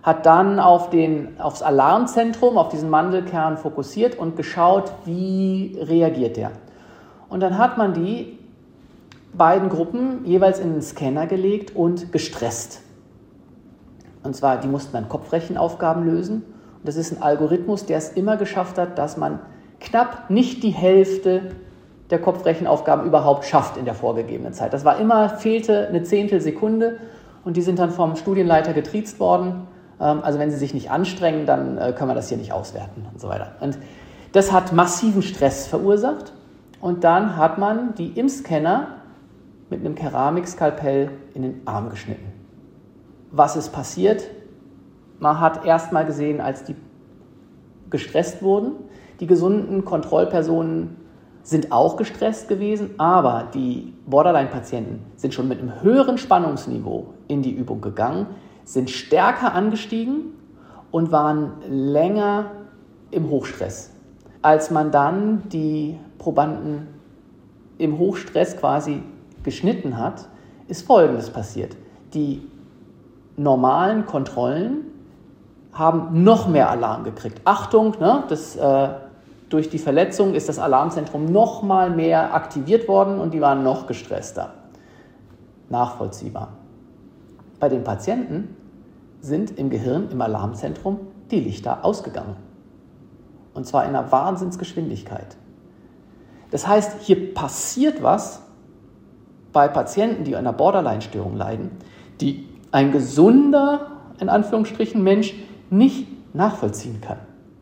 hat dann auf den, aufs Alarmzentrum, auf diesen Mandelkern fokussiert und geschaut, wie reagiert der. Und dann hat man die beiden Gruppen jeweils in einen Scanner gelegt und gestresst. Und zwar, die mussten dann Kopfrechenaufgaben lösen. Und das ist ein Algorithmus, der es immer geschafft hat, dass man knapp nicht die Hälfte der Kopfrechenaufgaben überhaupt schafft in der vorgegebenen Zeit. Das war immer, fehlte eine Zehntelsekunde und die sind dann vom Studienleiter getriezt worden. Also wenn sie sich nicht anstrengen, dann können wir das hier nicht auswerten und so weiter. Und das hat massiven Stress verursacht und dann hat man die im Scanner mit einem Keramikskalpell in den Arm geschnitten. Was ist passiert? Man hat erst mal gesehen, als die gestresst wurden, die gesunden Kontrollpersonen sind auch gestresst gewesen, aber die Borderline-Patienten sind schon mit einem höheren Spannungsniveau in die Übung gegangen, sind stärker angestiegen und waren länger im Hochstress. Als man dann die Probanden im Hochstress quasi geschnitten hat, ist Folgendes passiert. Die normalen Kontrollen haben noch mehr Alarm gekriegt. Achtung, ne, das, äh, durch die Verletzung ist das Alarmzentrum noch mal mehr aktiviert worden und die waren noch gestresster. Nachvollziehbar. Bei den Patienten sind im Gehirn, im Alarmzentrum, die Lichter ausgegangen. Und zwar in einer Wahnsinnsgeschwindigkeit. Das heißt, hier passiert was bei Patienten, die an einer Borderline-Störung leiden, die ein gesunder, in Anführungsstrichen, Mensch nicht nachvollziehen kann.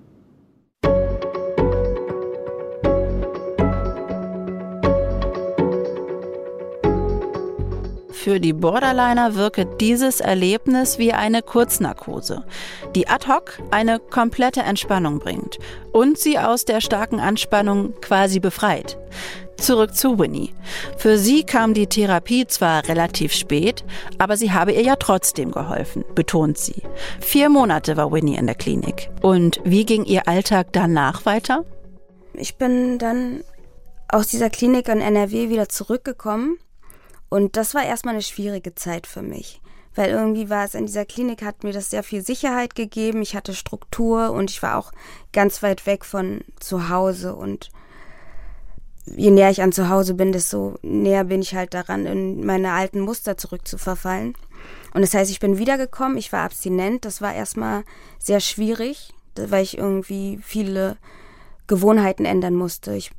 Für die Borderliner wirke dieses Erlebnis wie eine Kurznarkose, die ad hoc eine komplette Entspannung bringt und sie aus der starken Anspannung quasi befreit. Zurück zu Winnie. Für sie kam die Therapie zwar relativ spät, aber sie habe ihr ja trotzdem geholfen, betont sie. Vier Monate war Winnie in der Klinik. Und wie ging ihr Alltag danach weiter? Ich bin dann aus dieser Klinik in N R W wieder zurückgekommen. Und das war erstmal eine schwierige Zeit für mich, weil irgendwie war es in dieser Klinik, hat mir das sehr viel Sicherheit gegeben, ich hatte Struktur und ich war auch ganz weit weg von zu Hause und je näher ich an zu Hause bin, desto näher bin ich halt daran, in meine alten Muster zurückzuverfallen. Und das heißt, ich bin wiedergekommen, ich war abstinent, das war erstmal sehr schwierig, weil ich irgendwie viele Gewohnheiten ändern musste. Ich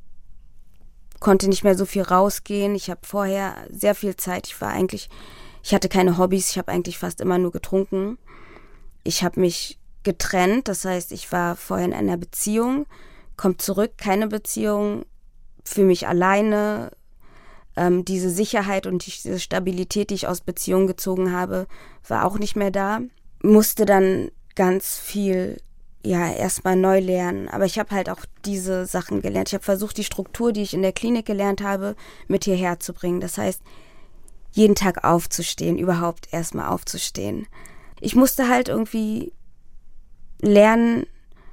konnte nicht mehr so viel rausgehen. Ich habe vorher sehr viel Zeit. Ich war eigentlich, ich hatte keine Hobbys. Ich habe eigentlich fast immer nur getrunken. Ich habe mich getrennt. Das heißt, ich war vorher in einer Beziehung, komme zurück, keine Beziehung, für mich alleine. Ähm, diese Sicherheit und diese Stabilität, die ich aus Beziehungen gezogen habe, war auch nicht mehr da. Musste dann ganz viel ja, erstmal neu lernen. Aber ich habe halt auch diese Sachen gelernt. Ich habe versucht, die Struktur, die ich in der Klinik gelernt habe, mit hierher zu bringen. Das heißt, jeden Tag aufzustehen, überhaupt erstmal aufzustehen. Ich musste halt irgendwie lernen,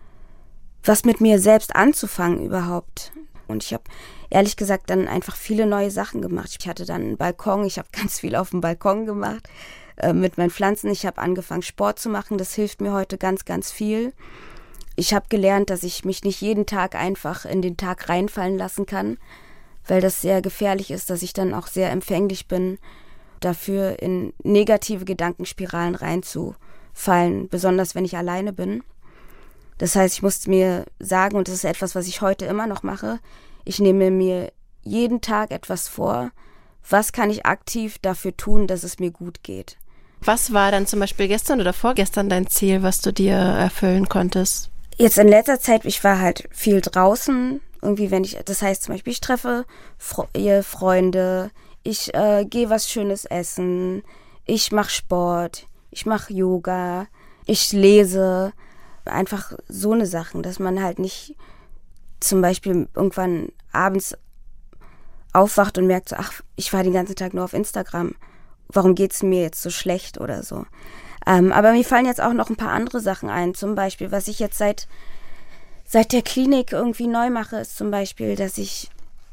was mit mir selbst anzufangen überhaupt. Und ich habe ehrlich gesagt dann einfach viele neue Sachen gemacht. Ich hatte dann einen Balkon, ich habe ganz viel auf dem Balkon gemacht äh, mit meinen Pflanzen. Ich habe angefangen, Sport zu machen. Das hilft mir heute ganz, ganz viel. Ich habe gelernt, dass ich mich nicht jeden Tag einfach in den Tag reinfallen lassen kann, weil das sehr gefährlich ist, dass ich dann auch sehr empfänglich bin, dafür in negative Gedankenspiralen reinzufallen, besonders wenn ich alleine bin. Das heißt, ich musste mir sagen, und das ist etwas, was ich heute immer noch mache, ich nehme mir jeden Tag etwas vor, was kann ich aktiv dafür tun, dass es mir gut geht. Was war dann zum Beispiel gestern oder vorgestern dein Ziel, was du dir erfüllen konntest? Jetzt in letzter Zeit, ich war halt viel draußen, irgendwie wenn ich, das heißt zum Beispiel, ich treffe Fre- Freunde, ich äh, gehe was Schönes essen, ich mache Sport, ich mache Yoga, ich lese, einfach so eine Sachen, dass man halt nicht zum Beispiel irgendwann abends aufwacht und merkt so, ach, ich war den ganzen Tag nur auf Instagram, warum geht's mir jetzt so schlecht oder so. Ähm, aber mir fallen jetzt auch noch ein paar andere Sachen ein, zum Beispiel, was ich jetzt seit, seit der Klinik irgendwie neu mache, ist zum Beispiel, dass ich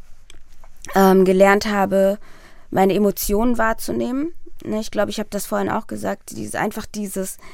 ähm, gelernt habe, meine Emotionen wahrzunehmen. Ne, ich glaube, ich habe das vorhin auch gesagt, dieses, einfach dieses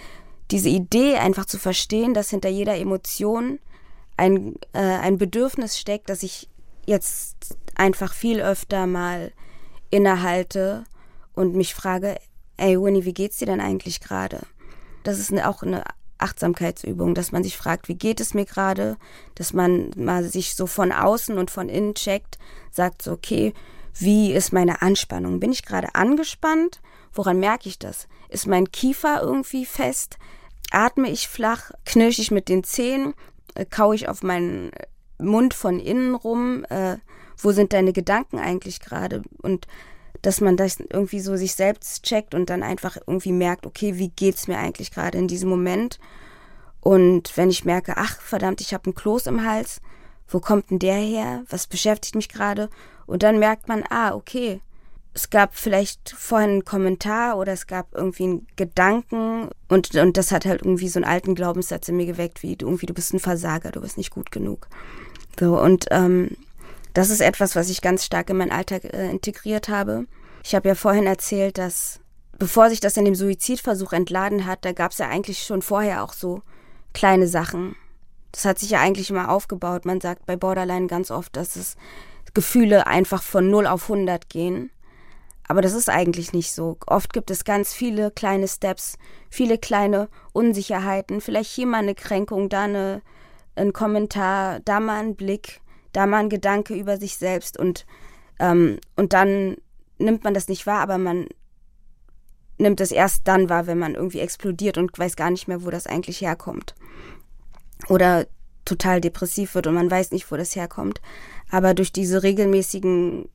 diese Idee einfach zu verstehen, dass hinter jeder Emotion ein, äh, ein Bedürfnis steckt, dass ich jetzt einfach viel öfter mal innehalte und mich frage, ey Winnie, wie geht's dir denn eigentlich gerade? Das ist eine, auch eine Achtsamkeitsübung, dass man sich fragt, wie geht es mir gerade, dass man mal sich so von außen und von innen checkt, sagt so, okay, wie ist meine Anspannung? Bin ich gerade angespannt? Woran merke ich das? Ist mein Kiefer irgendwie fest? Atme ich flach? Knirsche ich mit den Zähnen? Äh, kaue ich auf meinen Mund von innen rum? Äh, wo sind deine Gedanken eigentlich gerade? Und dass man das irgendwie so sich selbst checkt und dann einfach irgendwie merkt, okay, wie geht's mir eigentlich gerade in diesem Moment? Und wenn ich merke, ach verdammt, ich habe einen Kloß im Hals, wo kommt denn der her? Was beschäftigt mich gerade? Und dann merkt man, ah, okay, es gab vielleicht vorhin einen Kommentar oder es gab irgendwie einen Gedanken und, und das hat halt irgendwie so einen alten Glaubenssatz in mir geweckt, wie irgendwie du bist ein Versager, du bist nicht gut genug. So, und ähm, das ist etwas, was ich ganz stark in meinen Alltag äh, integriert habe. Ich habe ja vorhin erzählt, dass bevor sich das in dem Suizidversuch entladen hat, da gab es ja eigentlich schon vorher auch so kleine Sachen. Das hat sich ja eigentlich immer aufgebaut. Man sagt bei Borderline ganz oft, dass es Gefühle einfach von null auf hundert gehen. Aber das ist eigentlich nicht so. Oft gibt es ganz viele kleine Steps, viele kleine Unsicherheiten. Vielleicht hier mal eine Kränkung, da eine, ein Kommentar, da mal ein Blick, da mal ein Gedanke über sich selbst. Und, ähm, und dann nimmt man das nicht wahr, aber man nimmt es erst dann wahr, wenn man irgendwie explodiert und weiß gar nicht mehr, wo das eigentlich herkommt. Oder total depressiv wird und man weiß nicht, wo das herkommt. Aber durch diese regelmäßigen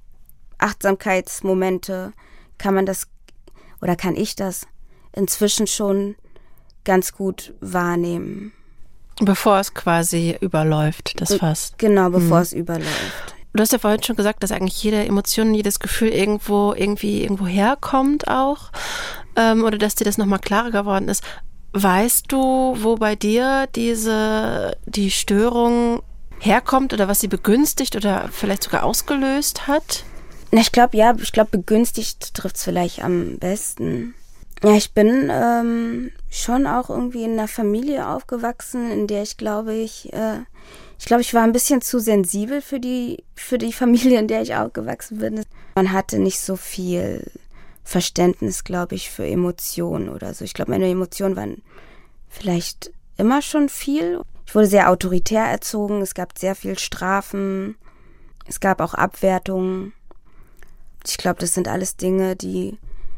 Achtsamkeitsmomente kann man das, oder kann ich das inzwischen schon ganz gut wahrnehmen. Bevor es quasi überläuft, das Fass. Genau, bevor mhm. es überläuft. Du hast ja vorhin schon gesagt, dass eigentlich jede Emotion, jedes Gefühl irgendwo irgendwie irgendwo herkommt auch, ähm, oder dass dir das nochmal klarer geworden ist. Weißt du, wo bei dir diese die Störung herkommt oder was sie begünstigt oder vielleicht sogar ausgelöst hat? Na, ich glaube, ja, ich glaube, begünstigt trifft es vielleicht am besten. Ja, ich bin ähm, schon auch irgendwie in einer Familie aufgewachsen, in der ich glaube ich, äh, ich glaube, ich war ein bisschen zu sensibel für die für die Familie, in der ich aufgewachsen bin. Man hatte nicht so viel Verständnis, glaube ich, für Emotionen oder so. Ich glaube, meine Emotionen waren vielleicht immer schon viel. Ich wurde sehr autoritär erzogen, es gab sehr viel Strafen, es gab auch Abwertungen. Ich glaube, das sind alles Dinge, die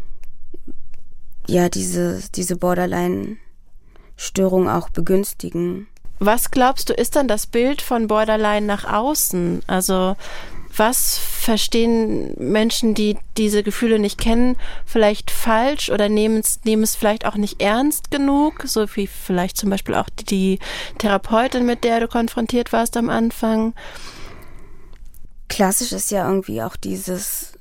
ja diese, diese Borderline-Störung auch begünstigen. Was glaubst du, ist dann das Bild von Borderline nach außen? Also was verstehen Menschen, die diese Gefühle nicht kennen, vielleicht falsch oder nehmen es, nehmen es vielleicht auch nicht ernst genug? So wie vielleicht zum Beispiel auch die, die Therapeutin, mit der du konfrontiert warst am Anfang. Klassisch ist ja irgendwie auch dieses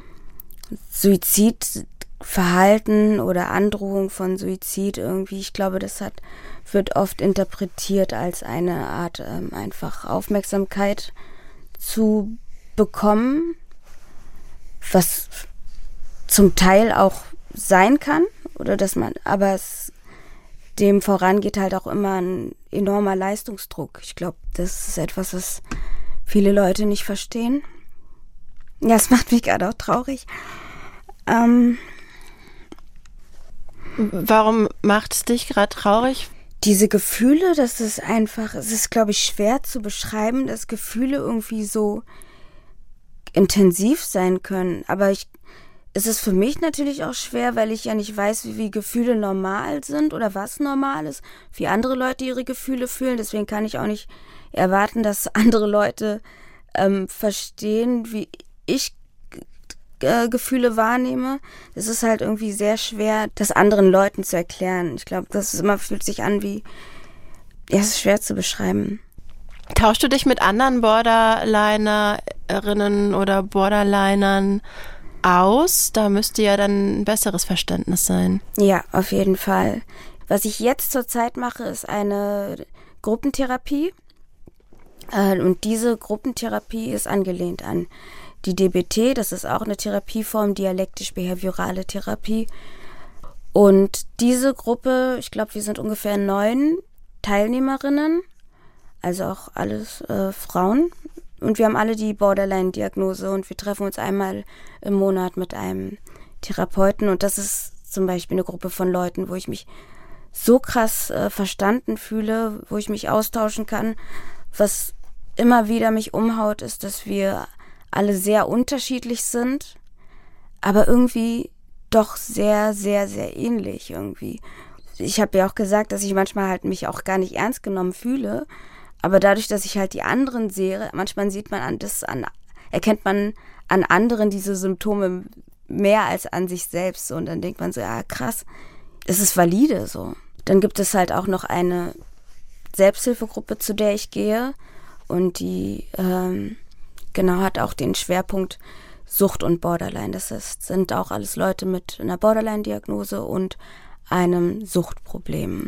Suizidverhalten oder Androhung von Suizid irgendwie. Ich glaube, das hat, wird oft interpretiert als eine Art ähm, einfach Aufmerksamkeit zu bekommen, was zum Teil auch sein kann, oder dass man, aber es dem voran geht halt auch immer ein enormer Leistungsdruck. Ich glaube, das ist etwas, was viele Leute nicht verstehen. Ja, es macht mich gerade auch traurig. Ähm, Warum macht es dich gerade traurig? Diese Gefühle, das ist einfach, es ist, glaube ich, schwer zu beschreiben, dass Gefühle irgendwie so intensiv sein können. Aber ich, es ist für mich natürlich auch schwer, weil ich ja nicht weiß, wie, wie Gefühle normal sind oder was normal ist, wie andere Leute ihre Gefühle fühlen. Deswegen kann ich auch nicht erwarten, dass andere Leute ähm, verstehen, wie ich äh, Gefühle wahrnehme. Es ist halt irgendwie sehr schwer, das anderen Leuten zu erklären. Ich glaube, das ist immer, fühlt sich an wie, ja, es ist schwer zu beschreiben. Tauschst du dich mit anderen Borderlinerinnen oder Borderlinern aus? Da müsste ja dann ein besseres Verständnis sein. Ja, auf jeden Fall. Was ich jetzt zurzeit mache, ist eine Gruppentherapie. Und diese Gruppentherapie ist angelehnt an die D B T. Das ist auch eine Therapieform, dialektisch-behaviorale Therapie. Und diese Gruppe, ich glaube, wir sind ungefähr neun Teilnehmerinnen, also auch alles äh, Frauen. Und wir haben alle die Borderline-Diagnose und wir treffen uns einmal im Monat mit einem Therapeuten. Und das ist zum Beispiel eine Gruppe von Leuten, wo ich mich so krass äh, verstanden fühle, wo ich mich austauschen kann. Was immer wieder mich umhaut, ist, dass wir alle sehr unterschiedlich sind, aber irgendwie doch sehr, sehr, sehr ähnlich irgendwie. Ich habe ja auch gesagt, dass ich manchmal halt mich auch gar nicht ernst genommen fühle, aber dadurch, dass ich halt die anderen sehe, manchmal sieht man an das an, erkennt man an anderen diese Symptome mehr als an sich selbst so. Und dann denkt man so, ja krass, es ist valide so. Dann gibt es halt auch noch eine Selbsthilfegruppe, zu der ich gehe und die ähm, genau hat auch den Schwerpunkt Sucht und Borderline. Das heißt, sind auch alles Leute mit einer Borderline-Diagnose und einem Suchtproblem.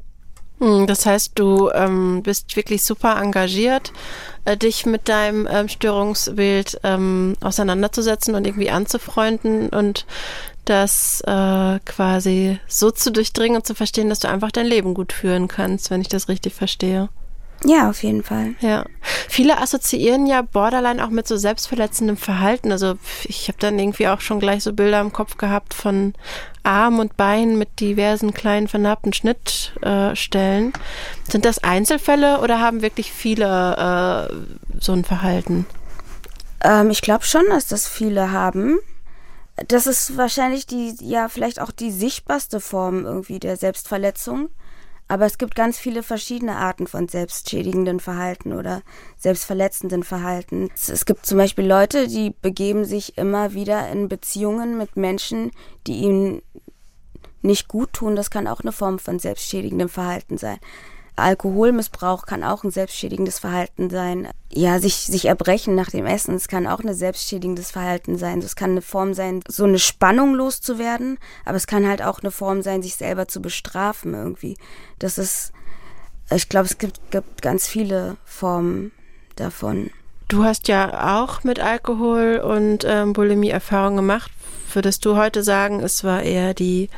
Das heißt, du ähm, bist wirklich super engagiert, äh, dich mit deinem ähm, Störungsbild ähm, auseinanderzusetzen und irgendwie anzufreunden und das äh, quasi so zu durchdringen und zu verstehen, dass du einfach dein Leben gut führen kannst, wenn ich das richtig verstehe. Ja, auf jeden Fall. Ja. Viele assoziieren ja Borderline auch mit so selbstverletzendem Verhalten. Also ich habe dann irgendwie auch schon gleich so Bilder im Kopf gehabt von Arm und Bein mit diversen kleinen vernarbten Schnittstellen. Äh, Sind das Einzelfälle oder haben wirklich viele äh, so ein Verhalten? Ähm, ich glaube schon, dass das viele haben. Das ist wahrscheinlich die, ja, vielleicht auch die sichtbarste Form irgendwie der Selbstverletzung. Aber es gibt ganz viele verschiedene Arten von selbstschädigenden Verhalten oder selbstverletzenden Verhalten. Es gibt zum Beispiel Leute, die begeben sich immer wieder in Beziehungen mit Menschen, die ihnen nicht gut tun. Das kann auch eine Form von selbstschädigendem Verhalten sein. Alkoholmissbrauch kann auch ein selbstschädigendes Verhalten sein. Ja, sich, sich erbrechen nach dem Essen, es kann auch ein selbstschädigendes Verhalten sein. Es kann eine Form sein, so eine Spannung loszuwerden, aber es kann halt auch eine Form sein, sich selber zu bestrafen irgendwie. Das ist, ich glaube, es gibt, gibt ganz viele Formen davon. Du hast ja auch mit Alkohol und ähm, Bulimie Erfahrung gemacht. Würdest du heute sagen, es war eher die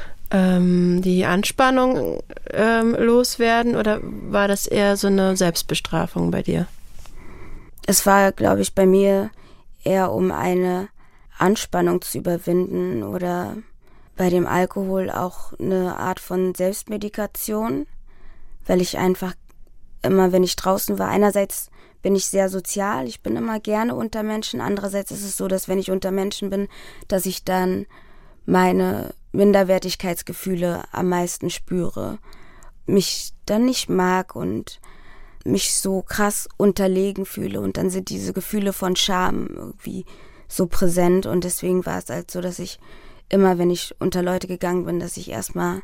ähm, die Anspannung ähm, loswerden oder war das eher so eine Selbstbestrafung bei dir? Es war, glaube ich, bei mir eher um eine Anspannung zu überwinden oder bei dem Alkohol auch eine Art von Selbstmedikation, weil ich einfach immer, wenn ich draußen war, einerseits bin ich sehr sozial, ich bin immer gerne unter Menschen, andererseits ist es so, dass wenn ich unter Menschen bin, dass ich dann meine Minderwertigkeitsgefühle am meisten spüre, mich dann nicht mag und mich so krass unterlegen fühle und dann sind diese Gefühle von Scham irgendwie so präsent und deswegen war es halt so, dass ich immer, wenn ich unter Leute gegangen bin, dass ich erstmal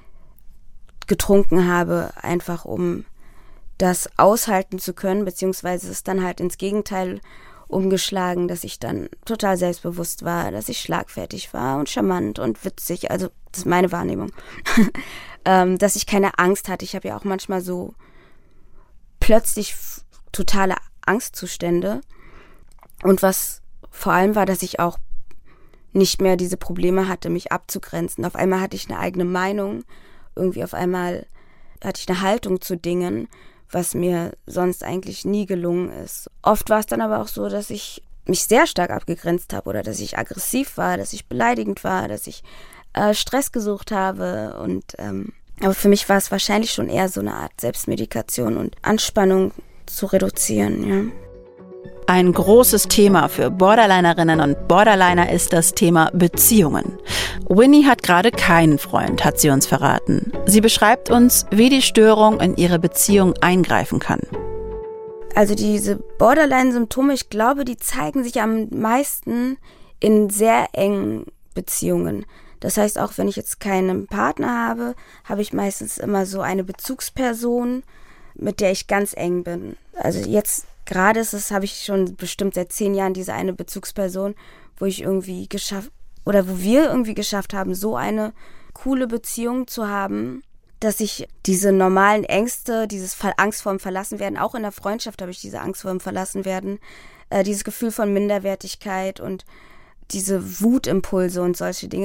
getrunken habe, einfach um das aushalten zu können, beziehungsweise es dann halt ins Gegenteil umgeschlagen, dass ich dann total selbstbewusst war, dass ich schlagfertig war und charmant und witzig, also das ist meine Wahrnehmung, ähm, dass ich keine Angst hatte. Ich habe ja auch manchmal so plötzlich f- totale Angstzustände und was vor allem war, dass ich auch nicht mehr diese Probleme hatte, mich abzugrenzen. Auf einmal hatte ich eine eigene Meinung, irgendwie auf einmal hatte ich eine Haltung zu Dingen, was mir sonst eigentlich nie gelungen ist. Oft war es dann aber auch so, dass ich mich sehr stark abgegrenzt habe oder dass ich aggressiv war, dass ich beleidigend war, dass ich äh, Stress gesucht habe. Und ähm, aber für mich war es wahrscheinlich schon eher so eine Art Selbstmedikation und Anspannung zu reduzieren, ja. Ein großes Thema für Borderlinerinnen und Borderliner ist das Thema Beziehungen. Winnie hat gerade keinen Freund, hat sie uns verraten. Sie beschreibt uns, wie die Störung in ihre Beziehung eingreifen kann. Also diese Borderline-Symptome, ich glaube, die zeigen sich am meisten in sehr engen Beziehungen. Das heißt, auch wenn ich jetzt keinen Partner habe, habe ich meistens immer so eine Bezugsperson, mit der ich ganz eng bin. Also jetzt gerade ist es, habe ich schon bestimmt seit zehn Jahren diese eine Bezugsperson, wo ich irgendwie geschafft, oder wo wir irgendwie geschafft haben, so eine coole Beziehung zu haben, dass ich diese normalen Ängste, dieses Angst vor dem Verlassenwerden, auch in der Freundschaft habe ich diese Angst vor dem Verlassenwerden, äh, dieses Gefühl von Minderwertigkeit und diese Wutimpulse und solche Dinge,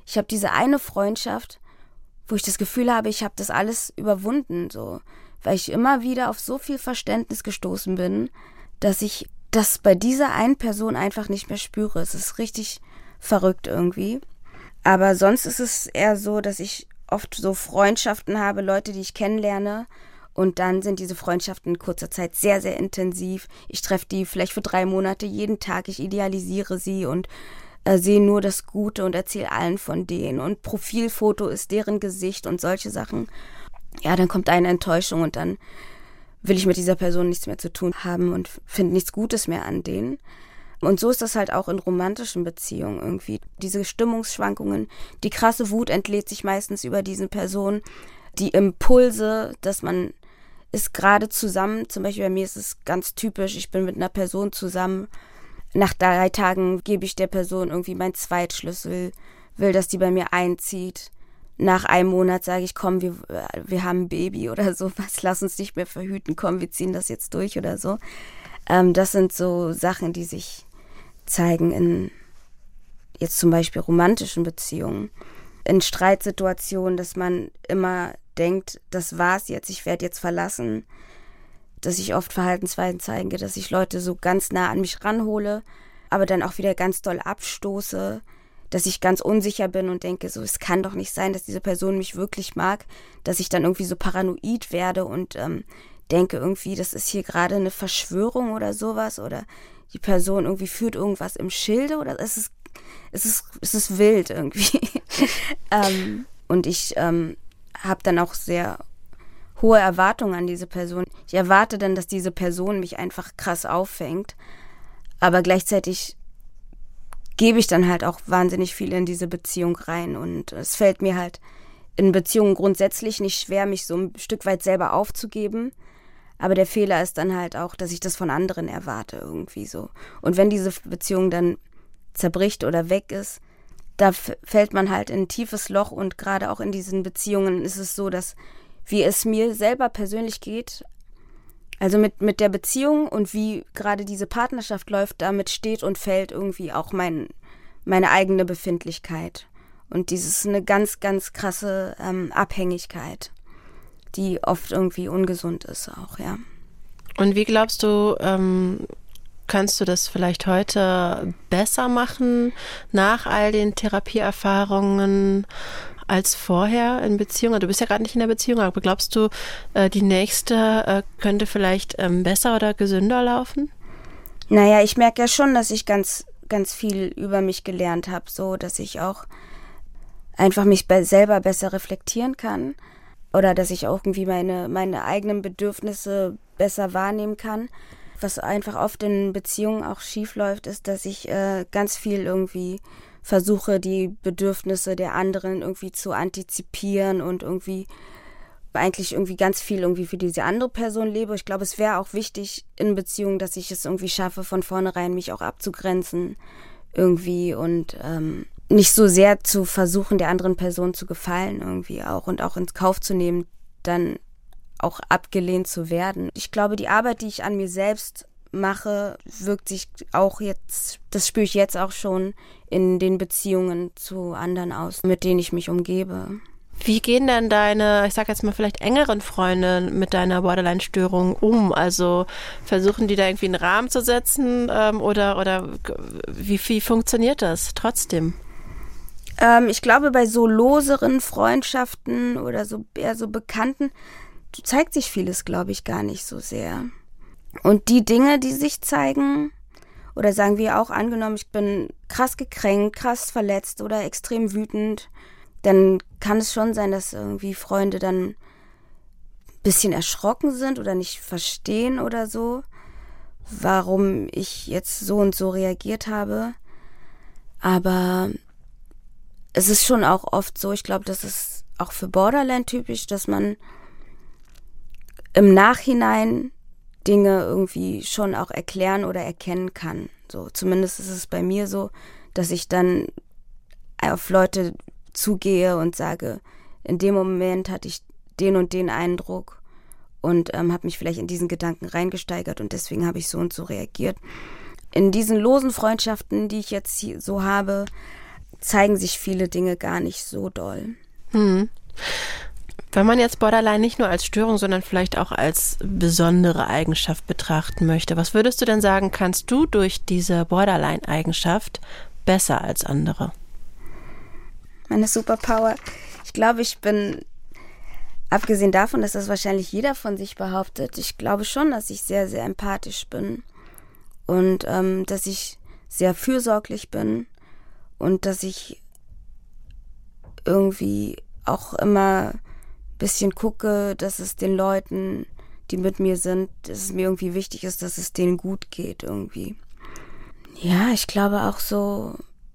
ich habe diese eine Freundschaft, wo ich das Gefühl habe, ich habe das alles überwunden, so, weil ich immer wieder auf so viel Verständnis gestoßen bin, dass ich das bei dieser einen Person einfach nicht mehr spüre. Es ist richtig verrückt irgendwie. Aber sonst ist es eher so, dass ich oft so Freundschaften habe, Leute, die ich kennenlerne, und dann sind diese Freundschaften in kurzer Zeit sehr, sehr intensiv. Ich treffe die vielleicht für drei Monate jeden Tag, ich idealisiere sie und äh, sehe nur das Gute und erzähle allen von denen. Und Profilfoto ist deren Gesicht und solche Sachen. Ja, dann kommt eine Enttäuschung und dann will ich mit dieser Person nichts mehr zu tun haben und finde nichts Gutes mehr an denen. Und so ist das halt auch in romantischen Beziehungen irgendwie. Diese Stimmungsschwankungen, die krasse Wut entlädt sich meistens über diese Person. Die Impulse, dass man ist gerade zusammen, zum Beispiel bei mir ist es ganz typisch, ich bin mit einer Person zusammen, nach drei Tagen gebe ich der Person irgendwie meinen Zweitschlüssel, will, dass die bei mir einzieht. Nach einem Monat sage ich, komm, wir, wir haben ein Baby oder sowas, lass uns nicht mehr verhüten, komm, wir ziehen das jetzt durch oder so. Ähm, das sind so Sachen, die sich zeigen in jetzt zum Beispiel romantischen Beziehungen, in Streitsituationen, dass man immer denkt, das war's jetzt, ich werde jetzt verlassen, dass ich oft Verhaltensweisen zeige, dass ich Leute so ganz nah an mich ranhole, aber dann auch wieder ganz doll abstoße, dass ich ganz unsicher bin und denke, so, es kann doch nicht sein, dass diese Person mich wirklich mag, dass ich dann irgendwie so paranoid werde und ähm, denke irgendwie, das ist hier gerade eine Verschwörung oder sowas oder die Person irgendwie führt irgendwas im Schilde oder es ist, es ist, es ist wild irgendwie. ähm, und ich ähm, habe dann auch sehr hohe Erwartungen an diese Person. Ich erwarte dann, dass diese Person mich einfach krass auffängt, aber gleichzeitig gebe ich dann halt auch wahnsinnig viel in diese Beziehung rein und es fällt mir halt in Beziehungen grundsätzlich nicht schwer, mich so ein Stück weit selber aufzugeben, aber der Fehler ist dann halt auch, dass ich das von anderen erwarte irgendwie so. Und wenn diese Beziehung dann zerbricht oder weg ist, da f- fällt man halt in ein tiefes Loch und gerade auch in diesen Beziehungen ist es so, dass wie es mir selber persönlich geht, also mit, mit der Beziehung und wie gerade diese Partnerschaft läuft, damit steht und fällt irgendwie auch mein, meine eigene Befindlichkeit. Und dieses ist eine ganz, ganz krasse ähm, Abhängigkeit, die oft irgendwie ungesund ist auch, ja. Und wie glaubst du, ähm, kannst du das vielleicht heute besser machen nach all den Therapieerfahrungen als vorher in Beziehungen? Du bist ja gerade nicht in der Beziehung, aber glaubst du, die nächste könnte vielleicht besser oder gesünder laufen? Naja, ich merke ja schon, dass ich ganz, ganz viel über mich gelernt habe, so dass ich auch einfach mich be- selber besser reflektieren kann oder dass ich auch irgendwie meine, meine eigenen Bedürfnisse besser wahrnehmen kann. Was einfach oft in Beziehungen auch schief läuft, ist, dass ich äh, ganz viel irgendwie versuche, die Bedürfnisse der anderen irgendwie zu antizipieren und irgendwie eigentlich irgendwie ganz viel irgendwie für diese andere Person lebe. Ich glaube, es wäre auch wichtig in Beziehungen, dass ich es irgendwie schaffe, von vornherein mich auch abzugrenzen irgendwie und ähm, nicht so sehr zu versuchen, der anderen Person zu gefallen irgendwie auch und auch ins Kauf zu nehmen, dann auch abgelehnt zu werden. Ich glaube, die Arbeit, die ich an mir selbst mache, wirkt sich auch jetzt, das spüre ich jetzt auch schon in den Beziehungen zu anderen aus, mit denen ich mich umgebe. Wie gehen denn deine, ich sag jetzt mal vielleicht engeren Freunde mit deiner Borderline-Störung um? Also versuchen die da irgendwie einen Rahmen zu setzen ähm, oder, oder wie, wie funktioniert das trotzdem? Ähm, ich glaube, bei so loseren Freundschaften oder so eher so Bekannten zeigt sich vieles, glaube ich, gar nicht so sehr. Und die Dinge, die sich zeigen, oder sagen wir auch angenommen, ich bin krass gekränkt, krass verletzt oder extrem wütend, dann kann es schon sein, dass irgendwie Freunde dann ein bisschen erschrocken sind oder nicht verstehen oder so, warum ich jetzt so und so reagiert habe. Aber es ist schon auch oft so, ich glaube, das ist auch für Borderline typisch, dass man im Nachhinein Dinge irgendwie schon auch erklären oder erkennen kann. So, zumindest ist es bei mir so, dass ich dann auf Leute zugehe und sage, in dem Moment hatte ich den und den Eindruck und ähm, habe mich vielleicht in diesen Gedanken reingesteigert und deswegen habe ich so und so reagiert. In diesen losen Freundschaften, die ich jetzt hier so habe, zeigen sich viele Dinge gar nicht so doll. Hm. Wenn man jetzt Borderline nicht nur als Störung, sondern vielleicht auch als besondere Eigenschaft betrachten möchte, was würdest du denn sagen, kannst du durch diese Borderline-Eigenschaft besser als andere? Meine Superpower. Ich glaube, ich bin, abgesehen davon, dass das wahrscheinlich jeder von sich behauptet, ich glaube schon, dass ich sehr, sehr empathisch bin und ähm, dass ich sehr fürsorglich bin und dass ich irgendwie auch immer bisschen gucke, dass es den Leuten, die mit mir sind, dass es mir irgendwie wichtig ist, dass es denen gut geht irgendwie. Ja, ich glaube auch so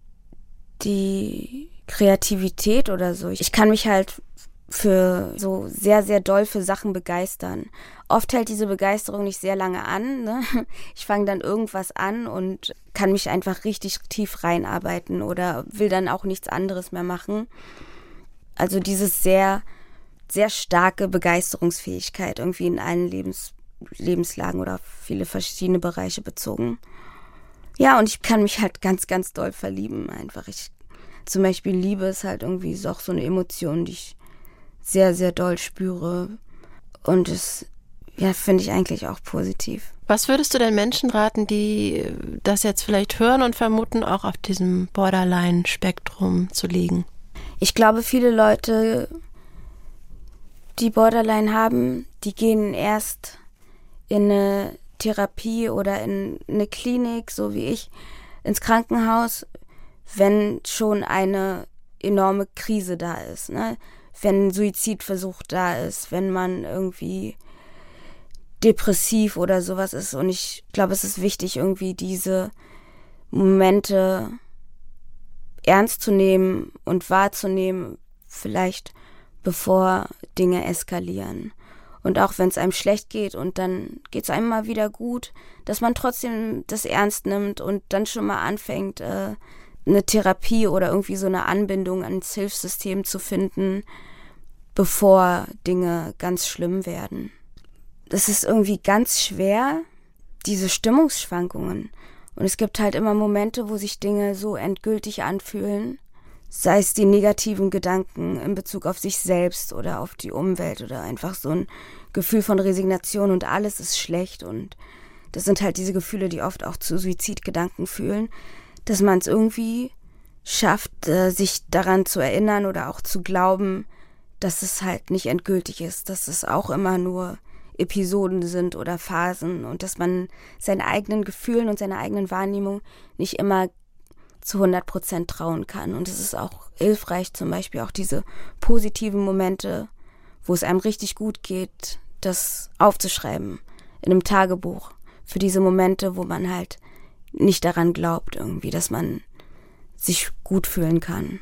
die Kreativität oder so. Ich kann mich halt für so sehr, sehr doll für Sachen begeistern. Oft hält diese Begeisterung nicht sehr lange an, ne? Ich fange dann irgendwas an und kann mich einfach richtig tief reinarbeiten oder will dann auch nichts anderes mehr machen. Also dieses sehr sehr starke Begeisterungsfähigkeit irgendwie in allen Lebens, Lebenslagen oder viele verschiedene Bereiche bezogen. Ja, und ich kann mich halt ganz, ganz doll verlieben einfach. Ich, zum Beispiel Liebe ist halt irgendwie so auch so eine Emotion, die ich sehr, sehr doll spüre. Und das, ja, finde ich eigentlich auch positiv. Was würdest du denn Menschen raten, die das jetzt vielleicht hören und vermuten, auch auf diesem Borderline-Spektrum zu liegen? Ich glaube, viele Leute, die Borderline haben, die gehen erst in eine Therapie oder in eine Klinik, so wie ich, ins Krankenhaus, wenn schon eine enorme Krise da ist, ne? Wenn ein Suizidversuch da ist, wenn man irgendwie depressiv oder sowas ist. Und ich glaube, es ist wichtig, irgendwie diese Momente ernst zu nehmen und wahrzunehmen, vielleicht bevor Dinge eskalieren. Und auch wenn es einem schlecht geht und dann geht es einem mal wieder gut, dass man trotzdem das ernst nimmt und dann schon mal anfängt, äh, eine Therapie oder irgendwie so eine Anbindung ans Hilfssystem zu finden, bevor Dinge ganz schlimm werden. Das ist irgendwie ganz schwer, diese Stimmungsschwankungen. Und es gibt halt immer Momente, wo sich Dinge so endgültig anfühlen, sei es die negativen Gedanken in Bezug auf sich selbst oder auf die Umwelt oder einfach so ein Gefühl von Resignation und alles ist schlecht. Und das sind halt diese Gefühle, die oft auch zu Suizidgedanken fühlen, dass man es irgendwie schafft, sich daran zu erinnern oder auch zu glauben, dass es halt nicht endgültig ist, dass es auch immer nur Episoden sind oder Phasen und dass man seinen eigenen Gefühlen und seiner eigenen Wahrnehmung nicht immer zu hundert Prozent trauen kann. Und es ist auch hilfreich, zum Beispiel auch diese positiven Momente, wo es einem richtig gut geht, das aufzuschreiben in einem Tagebuch. Für diese Momente, wo man halt nicht daran glaubt irgendwie, dass man sich gut fühlen kann.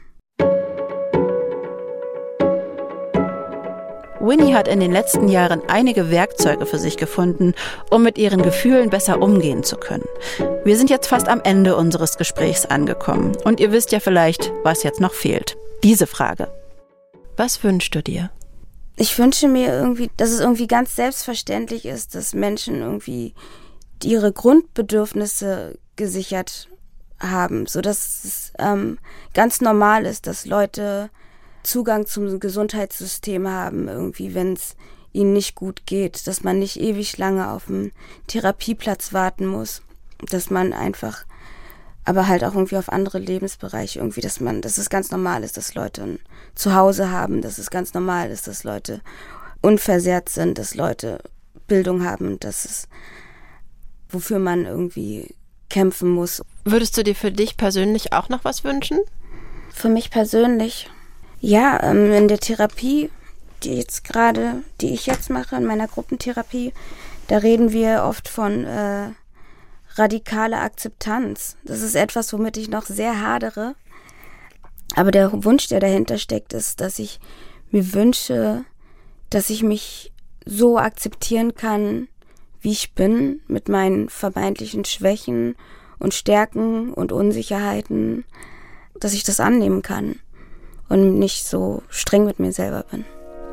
Winnie hat in den letzten Jahren einige Werkzeuge für sich gefunden, um mit ihren Gefühlen besser umgehen zu können. Wir sind jetzt fast am Ende unseres Gesprächs angekommen. Und ihr wisst ja vielleicht, was jetzt noch fehlt. Diese Frage. Was wünschst du dir? Ich wünsche mir irgendwie, dass es irgendwie ganz selbstverständlich ist, dass Menschen irgendwie ihre Grundbedürfnisse gesichert haben, sodass es ähm, ganz normal ist, dass Leute Zugang zum Gesundheitssystem haben, irgendwie, wenn es ihnen nicht gut geht, dass man nicht ewig lange auf einen Therapieplatz warten muss, dass man einfach, aber halt auch irgendwie auf andere Lebensbereiche irgendwie, dass man, dass es ganz normal ist, dass Leute ein Zuhause haben, dass es ganz normal ist, dass Leute unversehrt sind, dass Leute Bildung haben, dass es, wofür man irgendwie kämpfen muss. Würdest du dir für dich persönlich auch noch was wünschen? Für mich persönlich? Ja, ähm, in der Therapie, die jetzt gerade, die ich jetzt mache, in meiner Gruppentherapie, da reden wir oft von äh, radikaler Akzeptanz. Das ist etwas, womit ich noch sehr hadere. Aber der Wunsch, der dahinter steckt, ist, dass ich mir wünsche, dass ich mich so akzeptieren kann, wie ich bin, mit meinen vermeintlichen Schwächen und Stärken und Unsicherheiten, dass ich das annehmen kann und nicht so streng mit mir selber bin.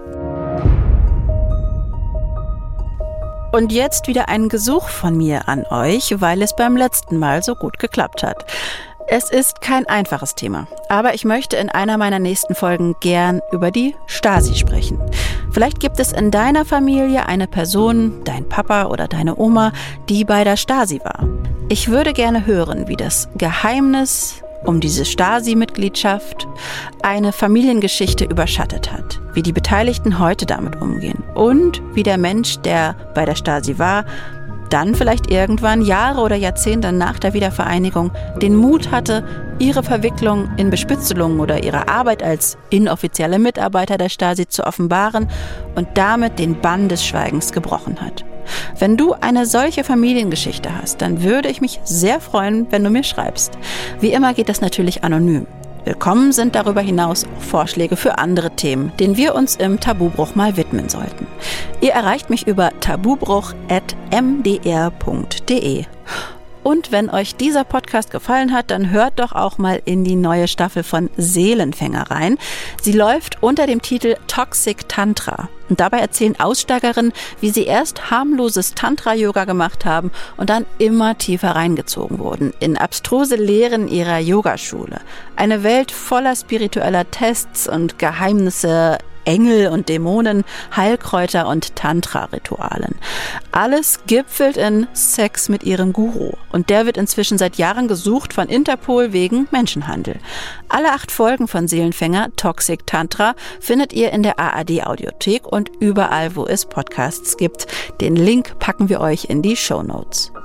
Und jetzt wieder ein Gesuch von mir an euch, weil es beim letzten Mal so gut geklappt hat. Es ist kein einfaches Thema, aber ich möchte in einer meiner nächsten Folgen gern über die Stasi sprechen. Vielleicht gibt es in deiner Familie eine Person, dein Papa oder deine Oma, die bei der Stasi war. Ich würde gerne hören, wie das Geheimnis um diese Stasi-Mitgliedschaft eine Familiengeschichte überschattet hat, wie die Beteiligten heute damit umgehen und wie der Mensch, der bei der Stasi war, dann vielleicht irgendwann Jahre oder Jahrzehnte nach der Wiedervereinigung den Mut hatte, ihre Verwicklung in Bespitzelungen oder ihre Arbeit als inoffizielle Mitarbeiter der Stasi zu offenbaren und damit den Bann des Schweigens gebrochen hat. Wenn du eine solche Familiengeschichte hast, dann würde ich mich sehr freuen, wenn du mir schreibst. Wie immer geht das natürlich anonym. Willkommen sind darüber hinaus auch Vorschläge für andere Themen, denen wir uns im Tabubruch mal widmen sollten. Ihr erreicht mich über tabubruch at m d r punkt d e. Und wenn euch dieser Podcast gefallen hat, dann hört doch auch mal in die neue Staffel von Seelenfänger rein. Sie läuft unter dem Titel Toxic Tantra. Und dabei erzählen Aussteigerinnen, wie sie erst harmloses Tantra-Yoga gemacht haben und dann immer tiefer reingezogen wurden in abstruse Lehren ihrer Yogaschule. Eine Welt voller spiritueller Tests und Geheimnisse, Engel und Dämonen, Heilkräuter und Tantra-Ritualen. Alles gipfelt in Sex mit ihrem Guru. Und der wird inzwischen seit Jahren gesucht von Interpol wegen Menschenhandel. Alle acht Folgen von Seelenfänger Toxic Tantra findet ihr in der A R D-Audiothek und überall, wo es Podcasts gibt. Den Link packen wir euch in die Shownotes.